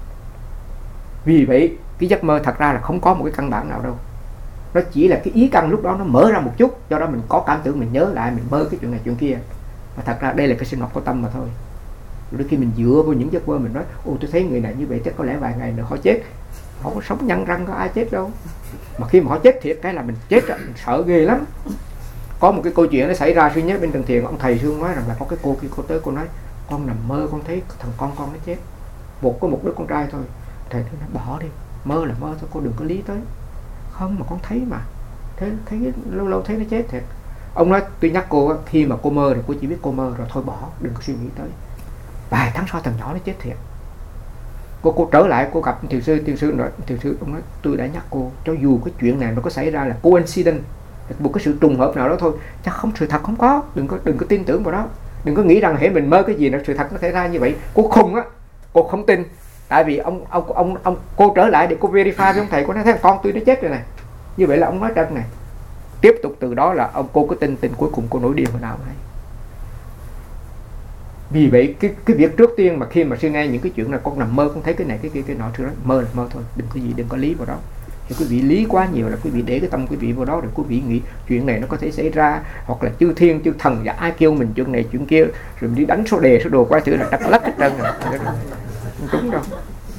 Vì vậy cái giấc mơ thật ra là không có một cái căn bản nào đâu, nó chỉ là cái ý căn lúc đó nó mở ra một chút, do đó mình có cảm tưởng mình nhớ lại mình mơ cái chuyện này chuyện kia. Và thật ra đây là cái sinh hoạt của tâm mà thôi. Đôi khi mình dựa vào những giấc mơ mình nói: ồ, tôi thấy người này như vậy chắc có lẽ vài ngày nữa họ chết. Họ có sống nhăn răng có ai chết đâu. Mà khi mà họ chết thiệt cái là mình chết rồi, mình sợ ghê lắm. Có một cái câu chuyện nó xảy ra suy nhớ bên Trần Thiền, ông thầy Sương nói rằng là có cái cô kia cô tới cô nói: con nằm mơ con thấy thằng con con nó chết, một có một đứa con trai thôi. Thầy nó bỏ đi, mơ là mơ thôi, cô đừng có lý tới. Không, mà con thấy mà, thế thấy lâu lâu thấy nó chết thiệt. Ông nói tôi nhắc cô khi mà cô mơ thì cô chỉ biết cô mơ rồi thôi, bỏ, đừng có suy nghĩ tới. Vài tháng sau thằng nhỏ nó chết thiệt. Cô cô trở lại cô gặp thiền sư, thiền sư nói, thiền sư ông nói tôi đã nhắc cô, cho dù cái chuyện này nó có xảy ra là coincidence, một cái sự trùng hợp nào đó thôi, chắc không, sự thật không có, đừng có đừng có tin tưởng vào đó. Đừng có nghĩ rằng hễ mình mơ cái gì là sự thật nó xảy ra như vậy. Cô khùng á, cô không tin. Tại vì ông ông ông ông cô trở lại để cô verify với ông thầy, cô nói thấy con tôi nó chết rồi này. Như vậy là ông nói trật này. Tiếp tục từ đó là ông cô cứ tin tin cuối cùng cô nổi điên hồi nào này. Vì vậy cái cái việc trước tiên mà khi mà sư nghe những cái chuyện là con nằm mơ con thấy cái này cái kia cái nọ, sư nói mơ là mơ thôi, đừng có gì đừng có lý vào đó. Thì quý vị lý quá nhiều là quý vị để cái tâm quý vị vào đó, rồi quý vị nghĩ chuyện này nó có thể xảy ra, hoặc là chư thiên chư thần và ai kêu mình chuyện này chuyện kia, rồi đi đánh số đề số đồ qua chữ là trật lắc hết trơn rồi. Không đúng đâu.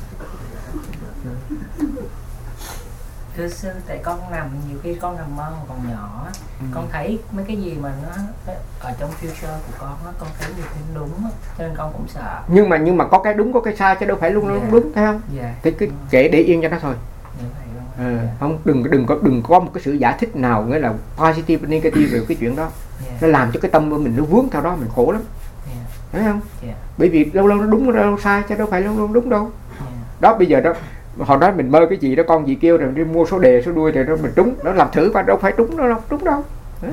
Thưa sư, tại con nằm nhiều khi con nằm mơ còn nhỏ, ừ. con thấy mấy cái gì mà nó ở trong future của con á, con thấy nhiều khi đúng á, cho nên con cũng sợ. Nhưng mà nhưng mà có cái đúng có cái sai chứ đâu phải luôn luôn yeah. đúng, thấy không? Yeah. Thế cứ kệ để yên cho nó thôi. À, yeah. Không đừng đừng có đừng có một cái sự giải thích nào nghĩa là positive negative về cái chuyện đó. Yeah. Nó làm cho cái tâm của mình nó vướng theo đó, mình khổ lắm. Yeah. Thấy không? Yeah. Bởi vì lâu lâu nó đúng lâu lâu sai chứ đâu phải lâu lâu đúng đâu. Yeah. Đó bây giờ đó họ nói mình mơ cái gì đó con gì kêu rồi đi mua số đề số đuôi rồi đó mình trúng, nó làm thử và đâu phải trúng đâu, đâu trúng đâu. Đấy.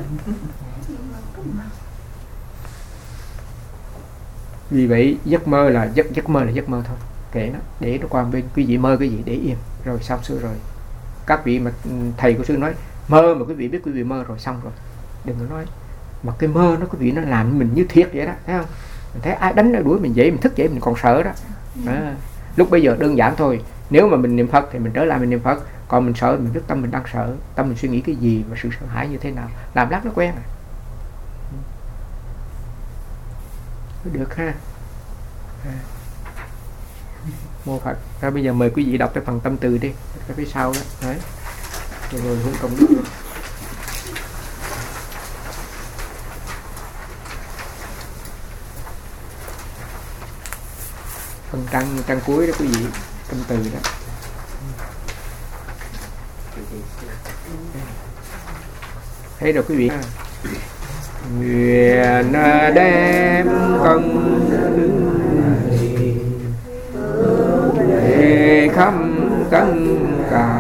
Vì vậy giấc mơ là giấc giấc mơ là giấc mơ thôi, kệ nó, để nó qua bên quý vị mơ cái gì để yên rồi xong xuôi rồi. Các vị mà thầy của sư nói mơ mà quý vị biết quý vị mơ rồi xong rồi, đừng có nói mà cái mơ nó quý vị nó làm mình như thiệt vậy đó, thấy không? Mình thấy ai đánh đuổi mình dậy mình thức dậy mình còn sợ đó. À, lúc bây giờ đơn giản thôi. Nếu mà mình niệm Phật thì mình trở lại mình niệm Phật. Còn mình sợ mình biết tâm mình đang sợ, tâm mình suy nghĩ cái gì và sự sợ hãi như thế nào, làm lát nó quen à. Được ha. À. Mô Phật. Rồi bây giờ mời quý vị đọc cái phần tâm từ đi, cái phía sau đó. Đấy. Rồi rồi hướng công đức luôn. Phần trang trang cuối đó quý vị, tâm từ đó. Thấy rồi quý vị. Nguyện đem công để khắp tất cả